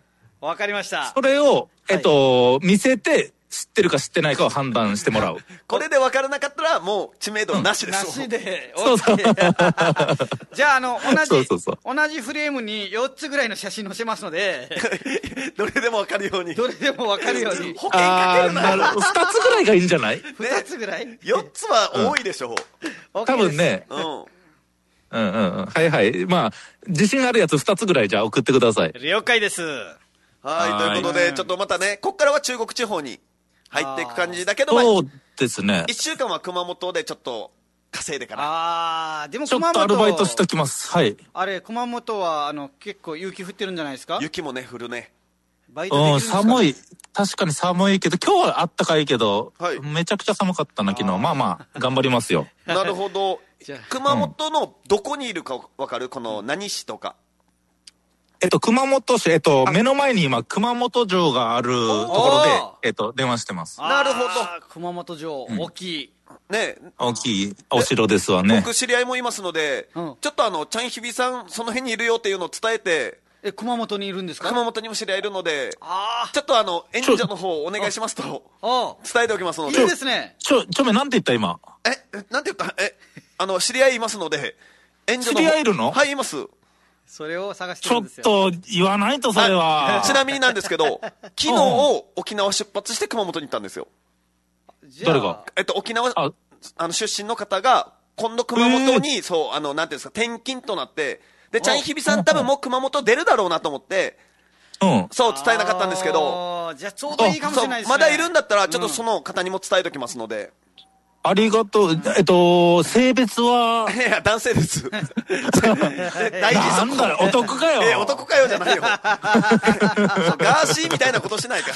分かりました。 それを、えっと、はい、見せて、知ってるか知ってないかを判断してもらう。 これで分からなかったら、もう知名度なしです。 うん、なしで。 そうそう。 じゃあ、あの、同じ、そうそうそう、同じフレームによっつぐらいの写真載せますので、 どれでも分かるように。 どれでも分かるように。 保険かけるな。 ふたつぐらいがいいんじゃない？ ふた つぐらい ? よっ つは多いでしょう。うん、多分ね。うん。うんうんうん。はいはい。まあ、自信あるやつふたつぐらいじゃあ送ってください。 了解です。 はい、ということで、ちょっとまたね、こっからは中国地方に入っていく感じだけど、 そうですね。 いっしゅうかんは熊本でちょっと稼いでから。 ああ、でも熊本。 ちょっとアルバイトしときます。はい。 あれ、熊本は、あの、結構雪降ってるんじゃないですか？ 雪もね、降るね。 バイトできるんですか？ うん、寒い。確かに寒いけど、今日はあったかいけど、はい、めちゃくちゃ寒かったな、昨日。まあまあ、頑張りますよ。 なるほど。熊本のどこにいるかわかる？この何市とか。 えっと、熊本市、えっと、目の前に今、熊本城があるところで、えっと、電話してます。 なるほど。熊本城、大きい。 ね、 大きいお城ですわね。 僕知り合いもいますので、うん、ちょっとあのチャンヒビさんその辺にいるよっていうのを伝えて。 え、熊本にいるんですか？ 熊本にも知り合いいるので、あちょっとあの援助の方お願いしますと伝えておきますので。 いいですね。 ちょちょめなんて言った今？ え、なんて言った？え、あの知り合いいますので援助の方。知り合いいるの？ はい、います。 それを探してるんですよ。 ちょっと言わないとそれは。 ちなみになんですけど、昨日沖縄出発して熊本に行ったんですよ。 誰が？ えっと沖縄あの出身の方が今度熊本に、えー、そうあのなんていうんですか転勤となって、でチャンヒビさん多分もう熊本出るだろうなと思って、うん、そう伝えなかったんですけど、 じゃあちょうどいいかもしれないですね。 まだいるんだったらちょっとその方にも伝えときますので。 ありがとう。えっと、性別は。 いや、男性です。大事なんだよ、男かよ。 え、男かよじゃないよ。ガーシーみたいなことしないから。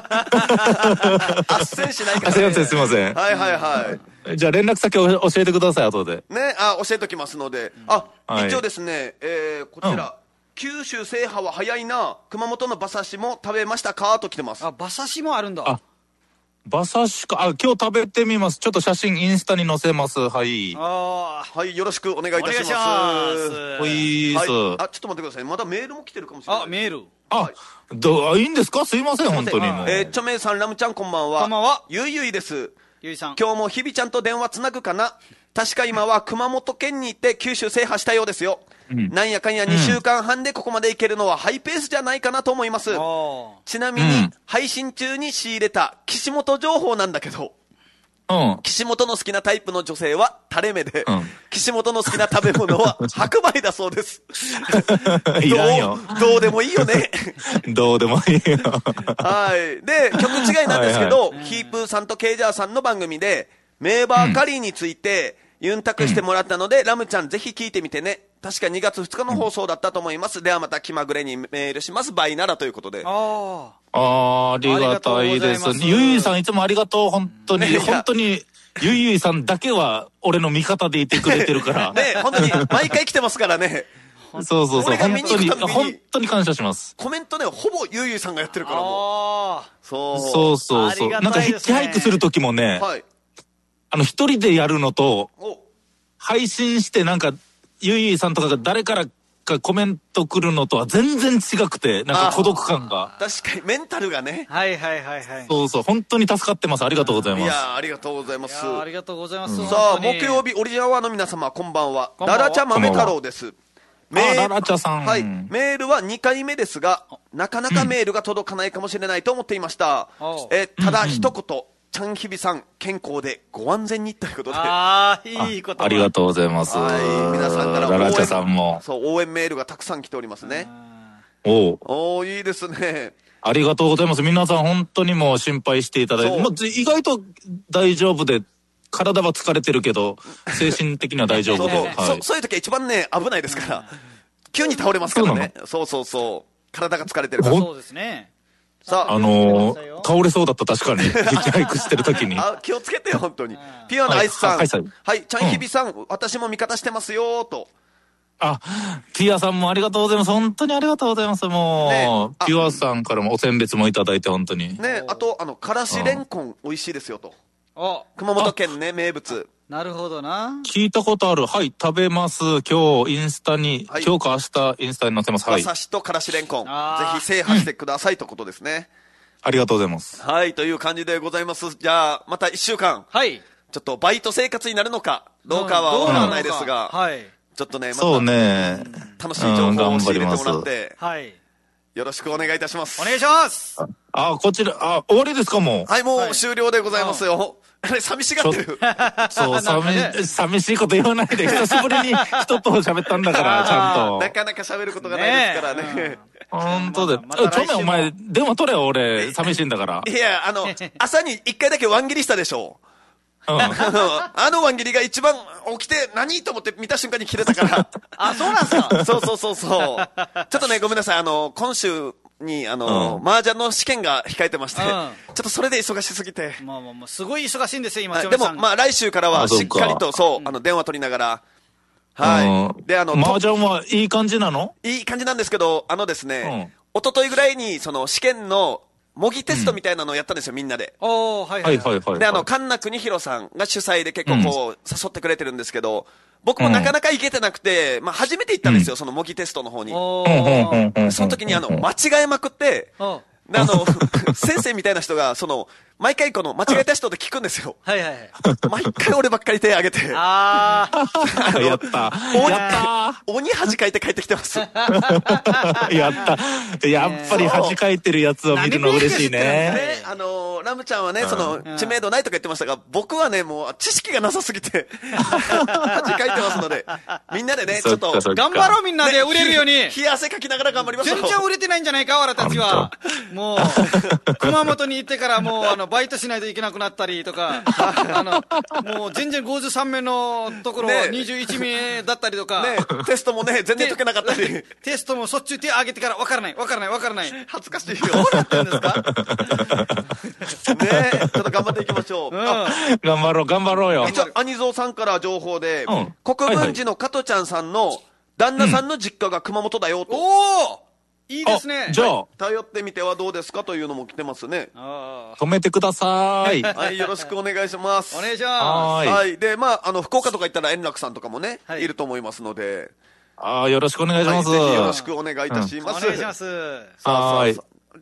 斡旋しないから、ね。 すいません、すいません。 はいはいはい。 じゃあ連絡先を教えてください、後で。 ね、あ、教えときますので。あ、はい、一応ですね、えー、こちら。うん九州制覇は早いな。熊本の馬刺しも食べましたかと来てます。 あ、馬刺しもあるんだ。 あ、馬刺しか。あ、今日食べてみます。ちょっと写真インスタに載せます。はい。 あはい、よろしくお願いいたします。 おいーす、 はい。あ、ちょっと待ってください。まだメールも来てるかもしれない。 あ、メール。 あ、はい、どういいんですか？すいません、本当にもう。 えー、チョメイさん、ラムちゃんこんばんは。 こんばんは。 ゆいゆいです。 ゆいさん。 今日も日々ちゃんと電話つなぐかな。確か今は熊本県に行って九州制覇したようですよ。うん、なんやかんやにしゅうかんはんでここまで行けるのはハイペースじゃないかなと思います。うん、ちなみに、うん、配信中に仕入れた岸本情報なんだけど、うん、岸本の好きなタイプの女性は垂れ目で、うん、岸本の好きな食べ物は白米だそうです。 いらんよ。 どう、どうでもいいよね。 どうでもいいよ。 はい。で、曲違いなんですけど、はいはい、ヒープーさんとケイジャーさんの番組で、メーバーカリーについて、ユンタクしてもらったので、うん、ラムちゃんぜひ聞いてみてね。確かにがつふつかの放送だったと思います。うん、ではまた気まぐれにメールします。バイならということで。 ああ。ああ、ありがたいです。ゆいゆいさんいつもありがとう。本当に、ね、本当に、ゆいゆいさんだけは俺の味方でいてくれてるから。 ね、本当に毎回来てますからね。 そうそうそう。本当に、本当に感謝します。 コメントね、ほぼゆいゆいさんがやってるからもう。 そう。そうそうそう。なんかヒッチハイクするときもね、はい。あの、一人でやるのと、配信してなんか、ゆいゆいさんとかが誰からかコメント来るのとは全然違くて、なんか孤独感が。 確かに、メンタルがね。 はいはいはいはい。 そうそう、本当に助かってます。ありがとうございます。いやありがとうございます。 ありがとうございます。うん、 さあ、木曜日、オリジナルワーの皆様、こんばんは。ダラチャ豆太郎です。 メール、あ、ダラチャさん。 はい。メールはにかいめですが、なかなかメールが届かないかもしれないと思っていました。うん、え、ただ一言。ちゃんひびさん、健康でご安全にということで。 ああ、いいこと。 ありがとうございます。 はい、皆さんから応援、 ララチャさんも。 そう、応援メールがたくさん来ておりますね。 おう。 おー、いいですね。 ありがとうございます。皆さん本当にもう心配していただいて、まあ、意外と大丈夫で、体は疲れてるけど、精神的には大丈夫で。 そう、 はい、 そ, そういう時は一番ね、危ないですから。急に倒れますからね。そうそうそう。体が疲れてるから。 そうですね。 さあ、あのー、倒れそうだった確かに。ヒッチハイクしてる時に。 あ、気をつけてよ、本当に。ピュアなアイスさん。はい、はい、ちゃんひびさん、うん、私も味方してますよ、と。 あ、ピュアさんもありがとうございます。本当にありがとうございます。もう、ね、ピュアさんからもお選別もいただいて、本当に。 ね、あと、あの、からしれんこん、美味しいですよ、と。あ、熊本県ね、名物。 なるほどな。 聞いたことある。はい、食べます。今日、インスタに、はい、今日か明日、インスタに載せます。はい。 馬刺しとからしれんこん。ぜひ制覇してください、ということですね。 ありがとうございます。 はい、という感じでございます。じゃあ、またいっしゅうかん。 はい。 ちょっとバイト生活になるのか、どうかはわからないですが、 はい。 ちょっとね、また、 そうね、 楽しい情報を仕入れてもらって、はい。よろしくお願いいたします。 お願いします。 あ、こちら、あ、終わりですかもう。 はい、もう終了でございますよ。あれ、寂しがってる。 そう、寂、寂しいこと言わないで、久しぶりに人と喋ったんだから、ちゃんと。 なかなか喋ることがないですからね。 本当で。ちょめお前、電話取れよ、俺、寂しいんだから。 いや、あの、朝に一回だけワン切りしたでしょ。うん、あのワン切りが一番起きて何と思って見た瞬間に切れたから。 あ、そうなんすか。 そうそうそうそう。ちょっとね、ごめんなさい。あの、今週に、あの、うん、麻雀の試験が控えてまして、うん、ちょっとそれで忙しすぎて。 まあまあまあ、すごい忙しいんですよ、今、 でも、まあ来週からはしっかりと、そう、あの、電話取りながら、はい。 で、あの、麻雀はいい感じなの？ いい感じなんですけど、あのですね、うん、一昨日ぐらいに、その試験の、模擬テストみたいなのをやったんですよ、うん、みんなで。 おー、はいはいはい、はい。 で、あの、神奈国弘さんが主催で結構こう、うん、誘ってくれてるんですけど、僕もなかなか行けてなくて、まあ、初めて行ったんですよ、うん、その模擬テストの方に。その時にあの、間違えまくって、で、あの、先生みたいな人が、その、毎回この間違えた人で聞くんですよ。 はいはい。 毎回俺ばっかり手挙げて。 ああ。やった。やった鬼恥かいて帰ってきてます。やった。やっぱり恥かいてるやつを見るの嬉しいね。 ね、あの、ラムちゃんはね、その、知名度ないとか言ってましたが、僕はね、もう知識がなさすぎて、恥かいてますので、みんなでね、ちょっと、 頑張ろうみんなで売れるように。 冷や汗かきながら頑張りましょう。 全然売れてないんじゃないか、俺たちは。もう、熊本に行ってからもう、あの、バイトしないといけなくなったりとか、あの、もう全然ごじゅうさんめいのところにじゅういちめいだったりとか。 ね、テストもね、全然解けなかったり。 テストもそっち手上げてから分からない、分からない、分からない。 恥ずかしいよ。 どうなってんですか？ ね、ちょっと頑張っていきましょう。うん、 頑張ろう、頑張ろうよ。 一応、アニゾーさんから情報で、うん、国分寺の加トちゃんさんの旦那さんの実家が熊本だよと。 うん、おーいいですね。 じゃあ、はい、 頼ってみてはどうですかというのも来てますね。 止めてください。 はい、よろしくお願いします。 お願いします。 はい。で、まあ、あの、福岡とか行ったら円楽さんとかもね、はい、いると思いますので。 ああ、よろしくお願いします。 はい、ぜひよろしくお願いいたします。 うん、お願いします。 さあ、さあ、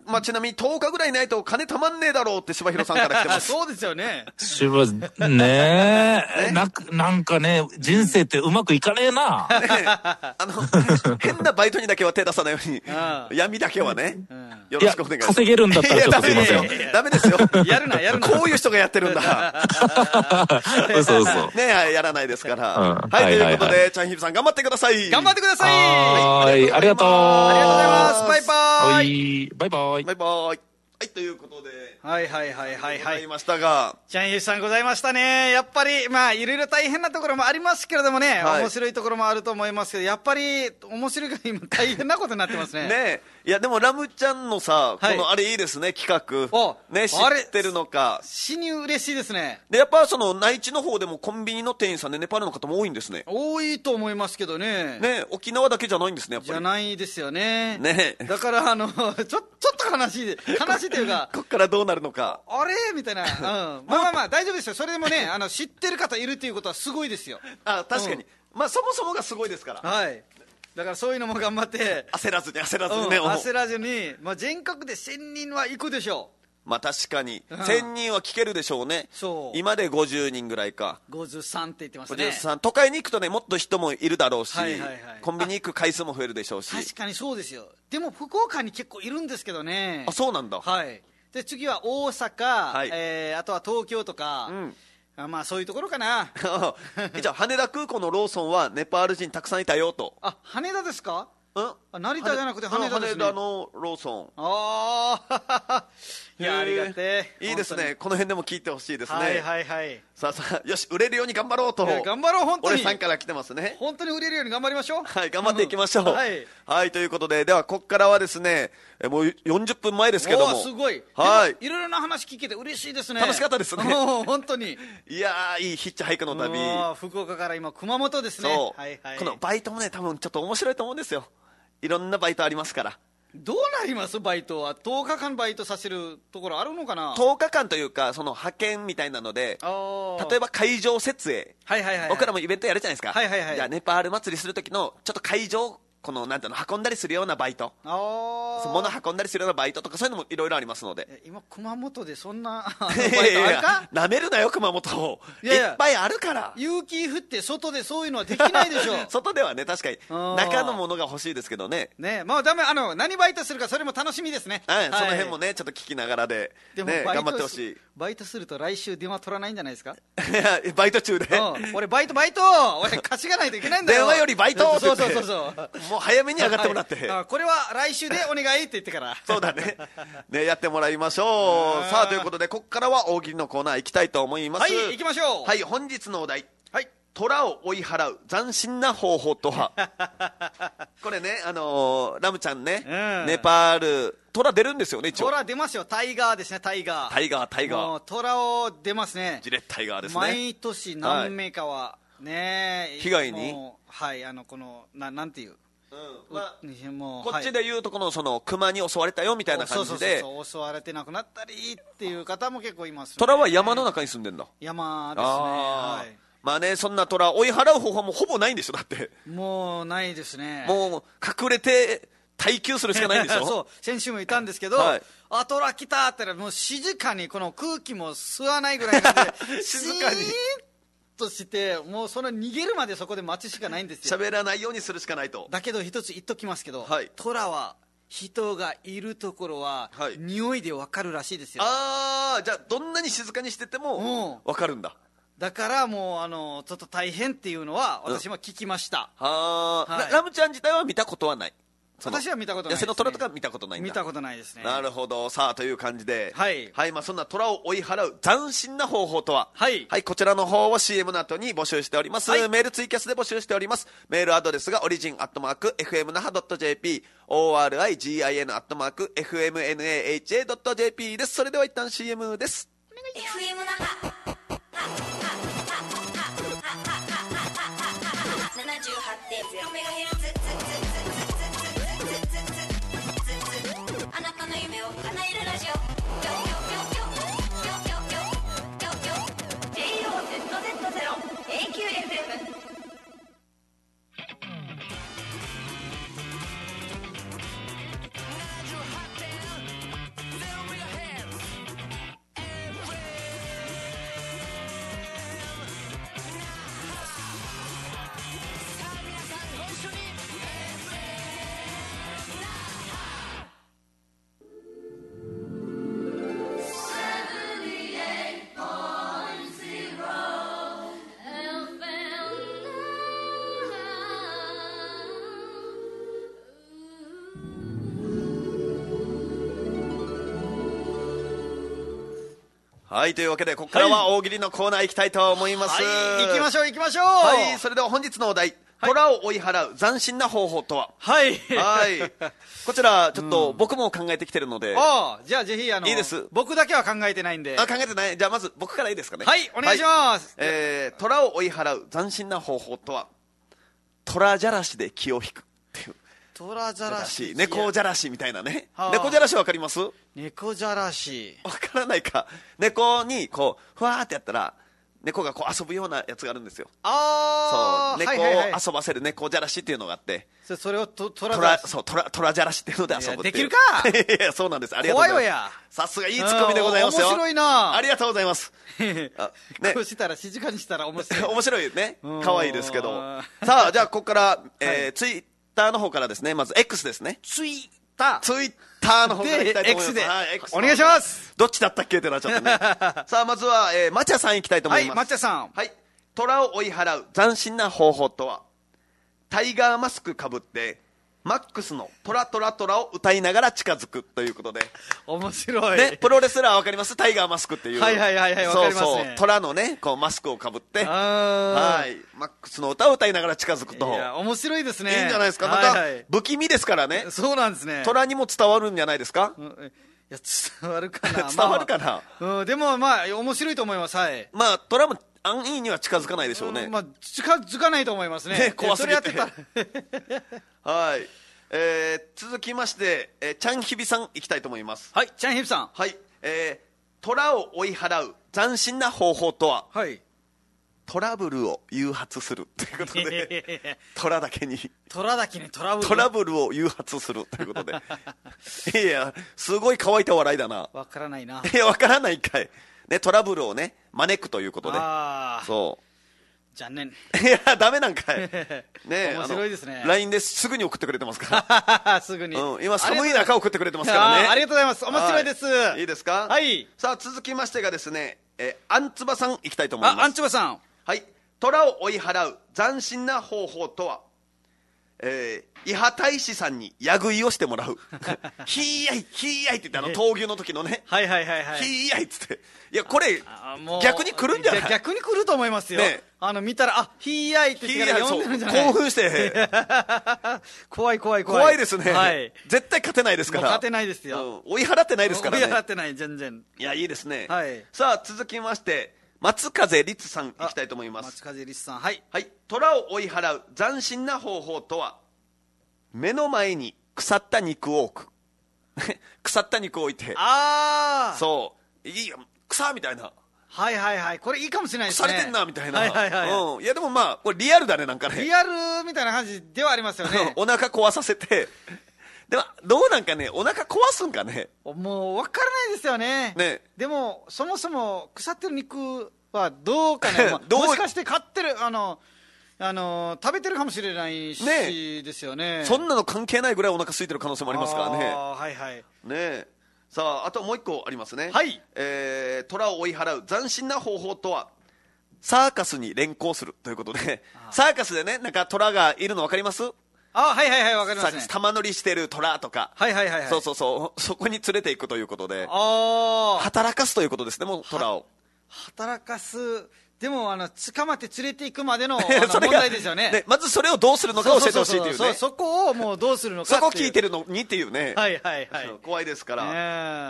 まあ、ちなみにとおかぐらいないと金たまんねえだろうって柴弘さんから来てます。 そうですよね。 柴、ねえ。な、なんかね、人生ってうまくいかねえな。ねえ、 あの、変なバイトにだけは手出さないように、闇だけはね、よろしくお願いします。 稼げるんだったらちょっとすいません。 ダメですよ。 やるな、やるな。 こういう人がやってるんだ。 そうそう。 ねえ、やらないですから。はい、ということで、チャンヒビさん頑張ってください。 頑張ってください。 はい、ありがとう。 ありがとうございます。バイバイ。 はい、バイバイ。 バイバイ。はい、ということで。 はいはいはいはいはい。 いましたが。 チャンヒビさんございましたね。やっぱり、まあ、いろいろ大変なところもありますけれどもね、面白いところもあると思いますけど、やっぱり、面白いから今大変なことになってますね。 ねいや、でもラムちゃんのさ、このあれいいですね、企画。ね、知ってるのか。 死に嬉しいですね。 で、やっぱその内地の方でもコンビニの店員さんでネパールの方も多いんですね。 多いと思いますけどね。 ね、沖縄だけじゃないんですね、やっぱり。 じゃないですよね。 ね。 だからあの、ちょ、ちょっと悲しい、悲しいというか。 こっからどうなるのか。 あれみたいな。うん。まあまあまあ、大丈夫ですよ。それでもね、あの、知ってる方いるっていうことはすごいですよ。 あ、確かに。まあそもそもがすごいですから。 はい。だからそういうのも頑張って焦らずに焦らずにね、 うん、焦らずに、まあ、全国でせんにんは行くでしょう。まあ確かに、うん、せんにんは聞けるでしょうね。 そう今でごじゅうにんぐらいか。 ごじゅうさんって言ってますね。 ごじゅうさん、都会に行くとねもっと人もいるだろうし、 はいはいはい、 コンビニ行く回数も増えるでしょうし。 確かにそうですよ。でも福岡に結構いるんですけどね。 あ、そうなんだ。 はい。で次は大阪、はい、えー、あとは東京とか、 うん、 あ、まあそういうところかな。 じゃあ羽田空港のローソンはネパール人たくさんいたよと。 あ、羽田ですか。 うん、 あ、成田じゃなくて羽田ですね。 羽田のローソン。 ああいや、ありがていいですね。この辺でも聞いてほしいですね。 はいはいはい。 さあさあ、よし、売れるように頑張ろうと。 頑張ろう、本当に。 俺さんから来てますね。 本当に売れるように頑張りましょう。 はい、頑張っていきましょう。 はい、 はい、ということで、ではここからはですね、もうよんじゅっぷんまえですけども。 すごい。 はい。 いろいろな話聞けて嬉しいですね。 楽しかったですね。 本当に。 いやー、いいヒッチハイクの旅。 福岡から今熊本ですね。 そう。 はいはい。 このバイトもね、多分ちょっと面白いと思うんですよ。いろんなバイトありますから。 どうなりますバイトは。とおかかんバイトさせるところあるのかな。 とおかかんというか、その派遣みたいなので、例えば会場設営、 はいはいはいはい、 僕らもイベントやるじゃないですか、 はいはいはい、 じゃあネパール祭りする時のちょっと会場、このなんていうの、運んだりするようなバイト、物運んだりするようなバイトとか、そういうのもいろいろありますので。 今熊本でそんなバイトあるか。 なめるなよ熊本。いやいや、いっぱいあるから。 雪降って外でそういうのはできないでしょ。 外ではね、確かに中のものが欲しいですけどね。 ね、まあダメ、あの何バイトするかそれも楽しみですね。 はい、はい、その辺もねちょっと聞きながらで、ね、でも頑張ってほしい。 バイトすると来週電話取らないんじゃないですか。 バイト中で、 うん、俺バイトバイト俺貸しがないといけないんだよ。 電話よりバイトってそうそうそうそうもう早めに上がってもらって、 はい、これは来週でお願いって言ってからそうだねね、やってもらいましょう。さあということでここからは大喜利のコーナー行きたいと思います。 はい、行きましょう。 はい、本日のお題、 はい、 虎を追い払う斬新な方法とは。これね、あのー、ラムちゃんね、うん、ネパール虎出るんですよね。一応虎出ますよ。タイガーですね。タイガータイガータイガー虎を出ますね。 ジレッタイガーですね。 毎年何名かは、はい、ね、 被害に、 はい、あのこのななんていう、 うん、まあ、 もうこっちでいうとこのその熊に襲われたよみたいな感じで、そうそうそうそう、襲われて亡くなったりっていう方も結構います、ね。 虎は山の中に住んでんだ。 山ですね。はい。 まあね、そんな虎追い払う方法もほぼないんでしょ。だってもうないですね。 もう隠れて耐久するしかないんでしょ。 そう、先週もいたんですけど、はい、あ、虎来たって言ったらもう静かにこの空気も吸わないぐらいの感じで静かにとして、もうその逃げるまでそこで待つしかないんですよ。 喋らないようにするしかないと。 だけど一つ言っときますけど、 はい、 虎は人がいるところは、はい、匂いで分かるらしいですよ。 ああ、じゃあどんなに静かにしてても分かるんだ。 だからもうあのちょっと大変っていうのは私も聞きました。 うん、はあ、はい、ラムちゃん自体は見たことはない。 私は見たことないです、ね、 痩せの虎とか見たことないんだ。 見たことないですね。 なるほど。さあという感じで、 はい、 はい、まあ、そんな虎を追い払う斬新な方法とは、 はい、 はい、こちらの方を シーエム の後に募集しております、はい、メールツイキャスで募集しております。メールアドレスがオリジンアットマーク エフエムナハドットジェーピー オーアールアイジーアイエヌ アットマーク エフエムエヌエーエイチエードットジェーピー です。それでは一旦 シーエム です。 エフエム 那覇 ななじゅうはちてんゼロメガヘルツあなたの夢を叶えるラジオ ジェイオーゼットゼットゼロ エーキューエフエム。 エはい、というわけでここからは大喜利のコーナー行きたいと思います。 はい、行きましょう行きましょう。 はい、それでは本日のお題、虎を追い払う斬新な方法とは。 はい。 はい。こちら、ちょっと僕も考えてきてるので。 うん、ああ、じゃあぜひ、あの、 いいです。 僕だけは考えてないんで。 あ、考えてない。じゃあまず僕からいいですかね。 はい、お願いします。 はい、えー、虎を追い払う斬新な方法とは、虎じゃらしで気を引くっていう。 虎じゃらし。 猫じゃらしみたいなね。猫じゃらしわかります？ 猫じゃらし。 わからないか。猫に、こう、ふわーってやったら、猫がこう遊ぶようなやつがあるんですよ。 ああ、そう、猫を遊ばせる猫じゃらしっていうのがあって、 そ, それをとトラそうトラトラじゃらしっていうので遊ぶっていう。 できるか。 いや、そうなんです。ありがとうございます。 怖いわや。 さすがいいツッコミでございますよ。 面白いな。 ありがとうございます。 あ、ね、こうしたら静かにしたら面白い。 面白いね。可愛いですけど。さあ、じゃあここから、えーはい、ツイッターの方からですね、まず X ですね。 ツイッター。 ツイッターの方からいきたいと思います。 X で、 はい、X お願いします。 どっちだったっけってなっちゃったね。さあ、まずは、えー、マチャさんいきたいと思います。 はい、マチャさん。 はい。虎を追い払う斬新な方法とは、タイガーマスクかぶってマックスのトラトラトラを歌いながら近づくということで。 面白いね、プロレスラーわかります？タイガーマスクっていう。 はいはいはいはい、わかりますね。そうそう、 虎のね、こうマスクをかぶって、はい、マックスの歌を歌いながら近づくと。 いや、面白いですね。 いいんじゃないですか。また、はいはい、不気味ですからね。 そうなんですね。 虎にも伝わるんじゃないですか。うん、いや、伝わるかな。 伝わるかな、 まあ、うん、でもまあ、面白いと思います。はい。 まあ、虎も安易には近づかないでしょうね。 うん、まあ、近づかないと思いますね。ね、 怖すぎて。 それやってたはい。えー、続きまして、えー、チャンヒビさんいきたいと思います。 はい、チャンヒビさん。 はい。えー、虎を追い払う斬新な方法とは、 はい。 トラブルを誘発するということで、虎だけに。 虎だけにトラブルトラブルを誘発するということで。いや、すごい乾いた笑いだな。 わからないな。 いや、わからないかい。ね、トラブルをね、招くということで。 ああ。 そう。 残念。 いや、ダメなんかい。ね、 面白いですね。 ライン ですぐに送ってくれてますから。 すぐに。 うん、今寒い中送ってくれてますからね。 ありがとうございます。面白いです。 はい、いいですか？ はい。 さあ、続きましてがですね、え、アンツバさんいきたいと思います。 あ、アンツバさん。 はい。虎を追い払う斬新な方法とは、えー、伊波大使さんに矢食いをしてもらう。ひーやい、ひーやいって言って、あの、闘牛の時のね。 はいはいはいはい。 ひーやいっつって。いや、これ、逆に来るんじゃない？ 逆に来ると思いますよ。ね、あの、見たら、あ、ひーやいって言ってから読んでるんじゃない？ 興奮して。 怖い怖い怖い。 怖いですね。 はい。 絶対勝てないですから。 勝てないですよ。 うん、追い払ってないですからね。 追い払ってない、全然。 いや、いいですね。 はい。 さあ、続きまして、松風律さんいきたいと思います。 松風律さん、はい。 はい。虎を追い払う斬新な方法とは、目の前に腐った肉を置く。腐った肉を置いて。 ああ。 そう。いいよ、草みたいな。 はいはいはい。これいいかもしれないですね。 腐れてんな、みたいな。 はいはいはい。 うん。いやでもまあ、これリアルだね、なんかね。 リアルみたいな感じではありますよね。 お腹壊させて。でも、どうなんかね、お腹壊すんかね。 もう、わからないですよね。 ね。 でも、そもそも、腐ってる肉はどうかね。まあ、もしかして飼ってる、あの、あの、食べてるかもしれないし、ね、ですよね。 そんなの関係ないぐらいお腹空いてる可能性もありますからね。 ああ、はいはい。 ね。さあ、あともう一個ありますね。 はい。 えー、虎を追い払う斬新な方法とは、サーカスに連行するということで、サーカスでね、なんか虎がいるの分かります？ あ、はいはいはい、わかりますね。 玉乗りしてる虎とか。 はいはいはい、はい。 そうそうそう。そこに連れていくということで。 ああ。 働かすということですね、もう虎を。 働かす。でも、あの、捕まって連れていくまでの、あの問題ですよね。 ね。まずそれをどうするのか教えてほしいっていうね。 そうそうそうそう。そこをもうどうするのかっていう。 そこ聞いてるのにっていうね。 はいはいはい。 怖いですから。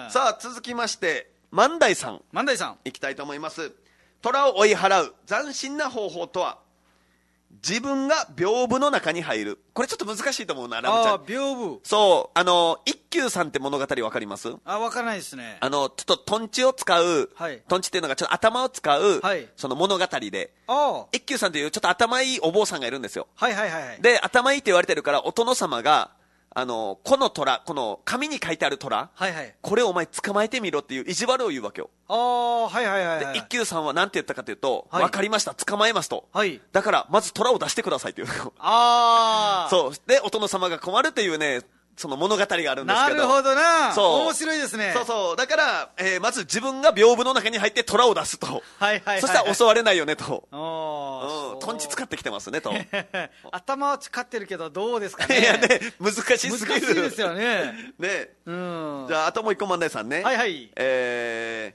さあ、続きまして、万代さん。 万代さん。 いきたいと思います。虎を追い払う斬新な方法とは、自分が屏風の中に入る。これちょっと難しいと思うな、ラムちゃん。 ああ、屏風。 そう、あの、一休さんって物語わかります？ あ、わからないですね。 あの、ちょっとトンチを使う、はい、トンチっていうのがちょっと頭を使う、はい、その物語で、あ一休さんというちょっと頭いいお坊さんがいるんですよ。 はいはいはい。 で、頭いいって言われてるから、お殿様が、あの、この虎、この紙に書いてある虎、はいはい、これをお前捕まえてみろっていう意地悪を言うわけよ。 ああ、はいはいはい、はい。 で、一休さんは何て言ったかというと、はい、分かりました、捕まえますと。はい。だから、まず虎を出してくださいっていう。ああ。そう。で、お殿様が困るっていうね、その物語があるんですけど。 なるほどな。そう。面白いですね。 そうそう。だから、えー、まず自分が屏風の中に入って虎を出すと。はいはいはい、はい。そしたら襲われないよねと。おー。うん。トンチ使ってきてますねと。 頭は使ってるけど、どうですかね。 いやね、難しすぎる。 難しいですよね。 ね。うん。じゃあ、あともう一個問題さんね。 はいはい。 えー、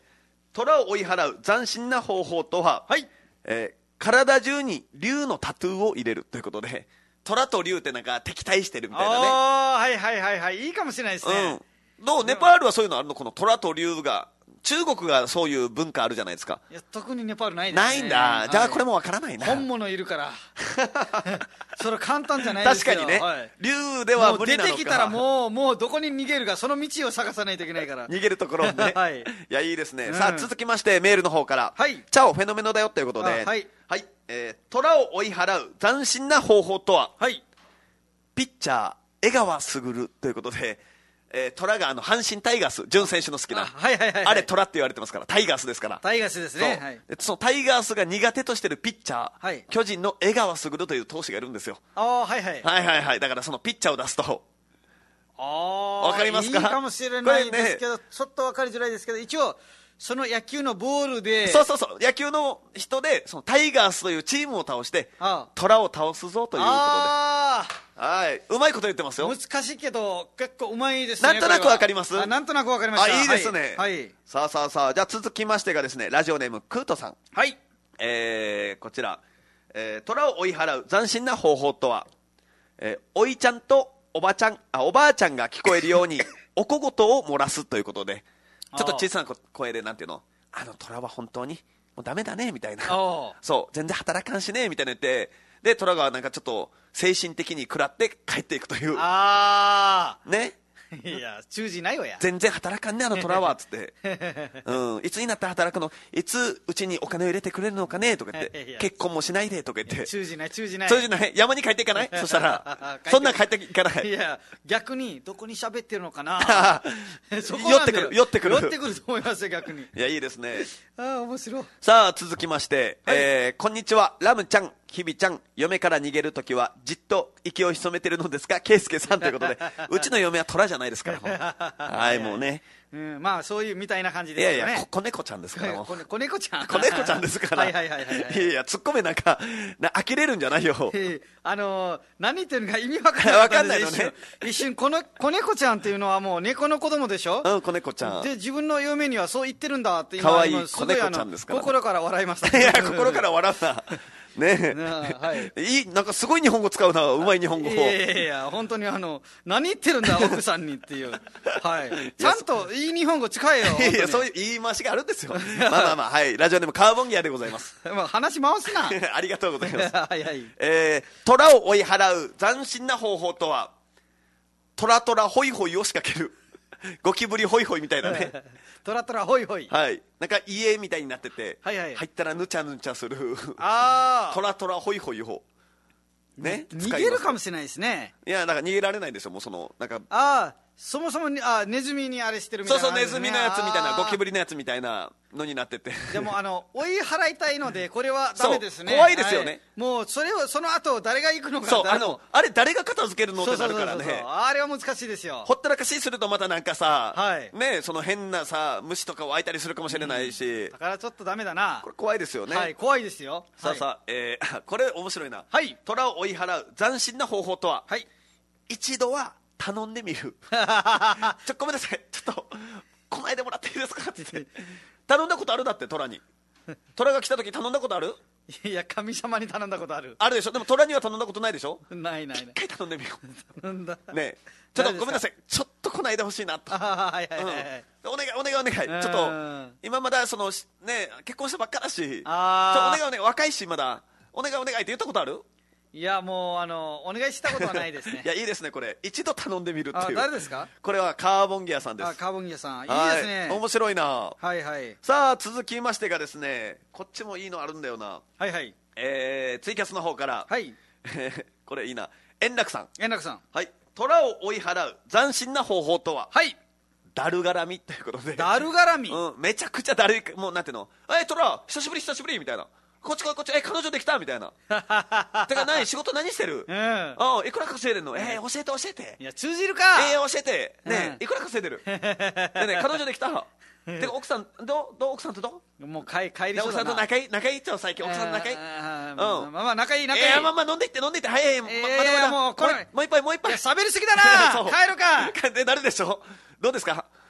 虎を追い払う斬新な方法とは、はい、えー、体中に竜のタトゥーを入れるということで、虎と竜ってなんか敵対してるみたいなね。 ああ、はいはいはいはい、いいかもしれないですね。 うん、どうネパールはそういうのあるの？この虎と竜が。中国がそういう文化あるじゃないですか。 いや、特にネパールないですね。 ないんだ。じゃあこれもわからないな。 本物いるから。それ簡単じゃないですよ。 確かにね。はい、竜では無理なのか。 出てきたらもう、もうどこに逃げるか、その道を探さないといけないから。 逃げるところをね。はい。いや、いいですね。うん、さあ、続きましてメールの方から。はい。チャオ、フェノメノだよということで。はい。はい。えー、虎を追い払う斬新な方法とは。はい。ピッチャー、江川卓ということで。えー、虎があの阪神タイガース、潤選手の好きな、あ、はいはいはいはい、あれ虎って言われてますから、タイガースですから。 タイガースですね。 そう、はい、そのタイガースが苦手としてるピッチャー、はい、巨人の江川卓という投手がいるんですよ。 ああ、はいはい。 はいはいはい。だからそのピッチャーを出すと、 ああ、 わかりますか？ いいかもしれないですけど、ね、ちょっとわかりづらいですけど、一応、その野球のボールで、 そうそうそう、野球の人で、そのタイガースというチームを倒して、ああ、虎を倒すぞということで。ああ。はい、うまいこと言ってますよ。 難しいけど結構うまいですね。 なんとなくわかります？ あ、なんとなくわかりました。 あ、いいですね。はい。はい、さあさあさあ、じゃあ続きましてがですね、ラジオネームクートさん。はい。えー、こちら、えー、虎を追い払う斬新な方法とは、えー、おいちゃんとおばちゃん、あ、おばあちゃんが聞こえるようにお小言を漏らすということで、ちょっと小さな声でなんていうの、あの虎は本当にもうダメだねみたいな、そう、全然働かんしねみたいな言って。で、虎がなんかちょっと精神的に食らって帰っていくという。ああ。ね。 いや、忠示ないわや。 全然働かんね、あの虎は、つって。うん。いつになったら働くの、いつうちにお金を入れてくれるのかね、とか言って。結婚もしないで、とか言って。 忠示ない、忠示ない。 忠示ない。山に帰っていかないそしたら。そんなん帰っていかない。 いや、逆に、どこに喋ってるのかなそこ寄ってくる、寄ってくる。 寄ってくると思いますよ、逆に。 いや、いいですね。 ああ、面白い。 さあ、続きまして、はい、えー、こんにちは、ラムちゃん。ひびちゃん、嫁から逃げるときはじっと息を潜めてるのですか、ケイスケさんということで、うちの嫁は虎じゃないですからもうはい、もうね、 うん、まあそういうみたいな感じですよね。 いやいや、子猫ちゃんですからもう子猫ちゃん子猫ちゃんですからはいはいはいはい、はい、いやいや、突っ込めなんかな呆れるんじゃないよあのー、何言ってるのか意味わかんないわかんないのね。 一瞬この子猫ちゃんっていうのはもう猫の子供でしょ。 うん、子猫ちゃんで自分の嫁にはそう言ってるんだって今かわいい子猫ちゃんですから、ね、 心から笑いましたいや心から笑うなねえ、はい、いい、なんかすごい日本語使うな、うまい日本語を。いやいやいや、本当にあの、何言ってるんだ、奥さんにっていう。はい。ちゃんといい日本語使えよ。 いや、そういう言い回しがあるんですよ。まあまあまあ、はい。ラジオでもカーボンギアでございます。 まあ、話回すな。 ありがとうございます。 はいはい。 えー、虎を追い払う斬新な方法とは、トラトラホイホイを仕掛ける。ゴキブリホイホイみたいなね。 トラトラホイホイ。 はい。なんか家みたいになってて、はいはい、入ったらぬちゃぬちゃする。 ああ。 トラトラホイホイを。ね。 逃げるかもしれないですね。 いや、なんか逃げられないですよ、もうその、なんか。 ああ。そもそもにあネズミにあれしてるみたいな、 ね、そうそう、ネズミのやつみたいな、ゴキブリのやつみたいなのになってて。 でもあの追い払いたいのでこれはダメですね。 怖いですよね、はい、 もうそれをその後誰が行くのか。 そう、あのあれ誰が片付けるのってなるからね。 あれは難しいですよ。 ほったらかしするとまたなんかさ、はい、ね、その変なさ虫とか湧いたりするかもしれないし、うん、 だからちょっとダメだな。 これ怖いですよね。 はい、怖いですよ。 さあさあ、はい、えー、これ面白いな。はい。虎を追い払う斬新な方法とは、はい、一度は頼んでみるちょごめんなさい、ちょっと来ないでもらっていいですかって言って頼んだことある。だって虎に虎が来た時頼んだことある。 いや、神様に頼んだことある。 あるでしょ。でも虎には頼んだことないでしょ。 ないないない。 一回頼んでみよう頼んだね。ちょっとごめんなさい、ちょっと来ないでほしいなと。はいはいはい、うん、お願いお願いお願い、ちょっと今まだそのね結婚したばっかだし、あ、ちょお願いお願い、若いしまだお願いお願いって言ったことある。 いや、もうあのお願いしたことはないですね。 いや、いいですね、これ一度頼んでみるっていう。 誰ですか。 これはカーボンギアさんです。 あ、カーボンギアさん、いいですね、 はい、面白いな。 はいはい。 さあ続きましてがですね、こっちもいいのあるんだよな。はいはい。えー、ツイキャスの方から、はい、これいいな、円楽さん。 円楽さん、 はい。虎を追い払う斬新な方法とは、はい、だるがらみということで。 だるがらみ、 うん、めちゃくちゃだるい、もうなんていうの、え、虎久しぶり久しぶりみたいな、こっちこっちこっち、え、彼女できたみたいなてか何仕事何してる、うん、あ、いくら稼いでんの、えー、教えて教えて。 いや、通じるか。 えー、教えてね、うん、いくら稼いでるでね、彼女できたてか奥さんどうどう、奥さんとどう、 もう帰帰りそうだな。 奥さんと仲いい仲いいっちゃう最近。奥さんと仲いい、うん、 まあまあ仲いい仲いい。 えー、まあまあ飲んでいって飲んでいって、早い、えー、まだまだ、 もうこれもう一杯もう一杯。 喋りすぎだな帰るかでなるでしょ。どうですか。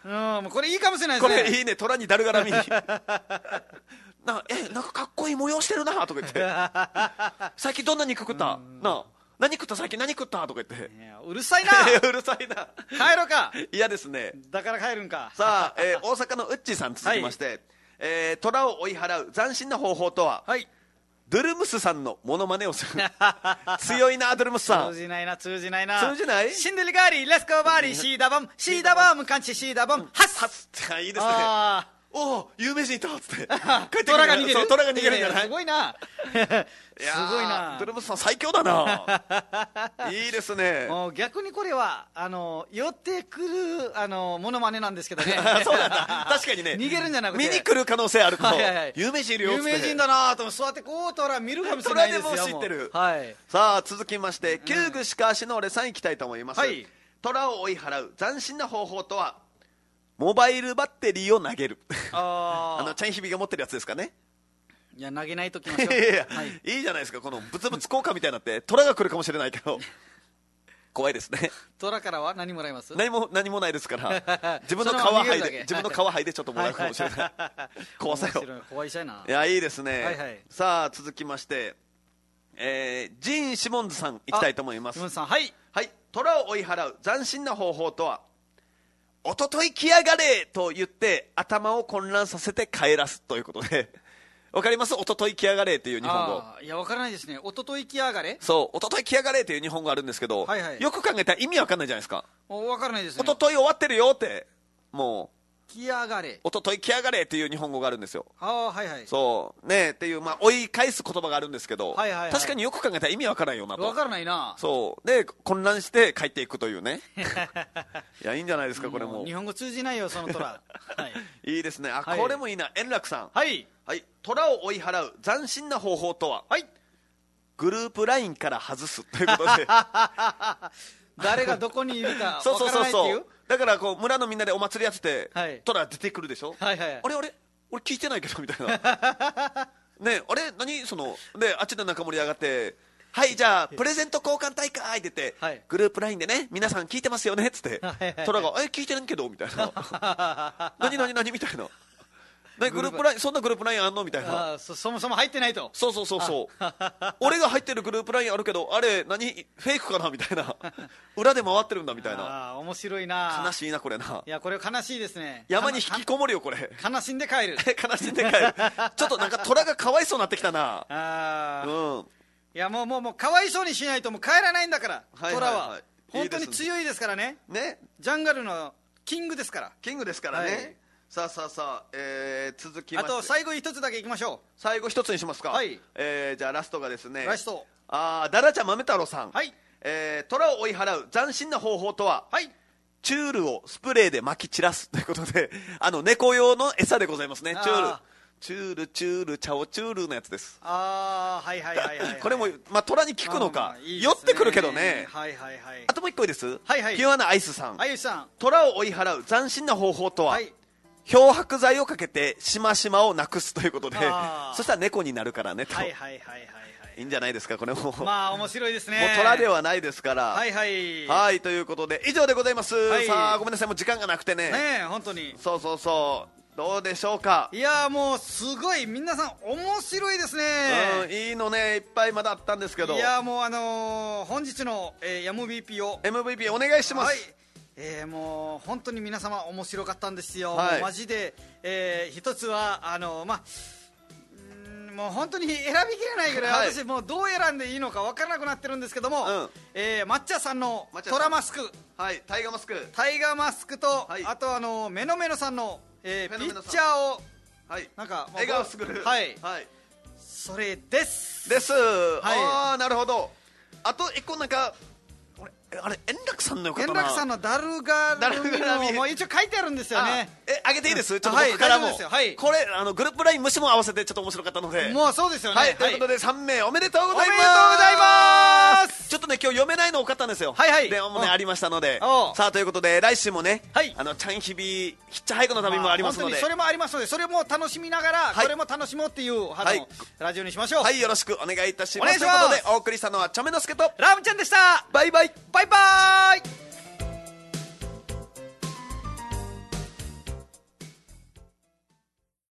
うん、もうこれいいかもしれないですね。 これいいね、虎にだるがらみに。なえ、なんかかっこいい模様してるなとか言って。最近どんな肉食った、な何食った最近何食ったとか言って。 うるさいな。 うるさいな。 帰ろうか。 嫌ですね。 だから帰るんか。 さあ、えー、大阪のウッチーさん続きまして、はい、えー、虎を追い払う斬新な方法とは、はい、ドゥルムスさんのモノマネをする。強いな、ドゥルムスさん。 通じないな、通じないな。 通じない。 シンデリガーリー、レスコーバーリー、シーダバム、シーダバム、カンチシーダバム、ハッハッ。 いいですね。おお、有名人いたっつって。 虎が逃げる。 虎が逃げるんじゃない。 すごいな。すごいな。 ドゥルムスさん最強だな。いいですね。 もう逆にこれはあの寄ってくるあのモノマネなんですけどね。 そうなんだ。確かにね。 逃げるんじゃなくて見に来る可能性あると。有名人いるよ。 有名人だなと座ってこう虎見るかもしれないですよ。 虎でも知ってる。 はい。 さあ続きまして旧具しかしの俺さんいきたいと思います。はい。虎を追い払う斬新な方法とは。モバイルバッテリーを投げる。ああのチャインヒビが持ってるやつですかね。 いや投げないときましょう。 いやいや、はい、いいじゃないですか。このブツブツ効果みたいになって虎が来るかもしれないけど怖いですね。 虎からは何もらいます？ 何も何もないですから自分の皮剥いで自分の皮剥いでちょっともらうかもしれない。怖さよ。 怖いしゃいな。 いやいいですね。 はいはい、 さあ続きまして、えー、ジン・シモンズさんいきたいと思います。 シモンズさん、はいはい。虎を追い払う斬新な方法とは。おととい来やがれと言って頭を混乱させて帰らすということでわかります？おととい来やがれっていう日本語。 いやわからないですね。おととい来やがれ。 そう、おととい来やがれっていう日本語あるんですけど、はいはい、よく考えたら意味わかんないじゃないですか。 わからないですね。 おととい終わってるよってもう来やがれ、 おととい来やがれっていう日本語があるんですよ。 あ、はいはい、 そうねっていう、まあ、追い返す言葉があるんですけど、はいはいはい、確かによく考えたら意味わからないよなと。 わからないな。 そうで混乱して帰っていくというね。いやいいんじゃないですかこれも。 日本語通じないよその虎。はい、 いいですね。あ、はい、これもいいな。円楽さん、 はいはい、虎を追い払う斬新な方法とは、はい、グループラインから外すということで。 誰がどこにいるか分からないっていう。 だからこう村のみんなでお祭りやってて、 はい、 虎出てくるでしょ、はいはい、あれあれ俺聞いてないけどみたいな。ね、あれ何そのであっちでなんか盛り上がって、はいじゃあプレゼント交換大会って言って、はい、グループラインでね皆さん聞いてますよねっつって、はいはいはい、虎がえ聞いてないけどみたいな。何何何みたいな。グループラインそんなグループラインあんのみたいな。 そ, そもそも入ってないと。 そうそうそうそう俺が入ってるグループラインあるけどあれ何フェイクかなみたいな。裏で回ってるんだみたいな。 あ面白いな。 悲しいなこれな。 いやこれ悲しいですね。 山に引きこもるよこれ。 悲しんで帰る。 悲しんで帰る。ちょっとなんか虎がかわいそうになってきたな。 あ、うん、いやもうもうもうかわいそうにしないともう帰らないんだから、はいはいはい、虎は本当に強いですからね。ね、ジャンガルのキングですから。 キングですからね、はい、さあさあさあ、えー、続きましてあと最後一つだけいきましょう。 最後一つにしますか。はい、えー、じゃあラストがですね、 ラスト、 あダラちゃん豆太郎さん、 はい、 えー、虎を追い払う斬新な方法とは、はい、チュールをスプレーで撒き散らすということで、あの猫用の餌でございますね。チュールチュールチュールチャオチュールのやつです。 ああはいはいはい、はい、 これも、まあ、虎に効くのか、いいね、寄ってくるけどね。 はいはいはい。 あともう一個いいです、 はいはい、 ピュアなアイスさん、 アイスさん、 虎を追い払う斬新な方法とは、はい、漂白剤をかけてしましまをなくすということで、そしたら猫になるからねと。はいはいはいはい、いいんじゃないですかこれも。 まあ面白いですね。 もう虎ではないですから。 はいはいはい、ということで以上でございます、はい、さあごめんなさいもう時間がなくてね。 ねえ本当に。 そうそうそう、どうでしょうか。 いやもうすごい皆さん面白いですね、 うん、いいのねいっぱいまだあったんですけど。 いやもうあのー、本日の、えー、エムブイピー をエムブイピー お願いします。はい、 えー、もう本当に皆様面白かったんですよ、はい、マジで、えー、一つはあのー、まあもう本当に選びきれないぐらい、はい、私もうどう選んでいいのか分からなくなってるんですけども、うん、えー、抹茶さんのトラマスク、 はい、タイガーマスクタイガーマスクと、はい、あとあのメノメノさんの、えー、ピッチャーを、はい、なんか笑顔作る、 はい、はい、それですです、はい、ああなるほど。あと一個なんかあれ円楽さんのよかったな。 円楽さんのダルガルミも一応書いてあるんですよね。 えあげていいです、うん、ちょっと僕からも、 はい、 これあのグループライン虫も合わせてちょっと面白かったので。 もうそうですよね、 はい、ということでさんめいおめでとうございます。 おめでとうございます。 ちょっとね今日読めないの多かったんですよ。 はいはい、 でもねありましたので、さあということで来週もね、はい、あのチャンヒビヒッチハイクの旅もありますので、 まあ、それもありますのでそれも楽しみながら、はい、これも楽しもうっていう、はい、ラジオにしましょう。 はい、よろしくお願いいたします。 お願いします。 ということでお送りしたのはチャメノスケとラムちゃんでした。 バイバイバイバイ。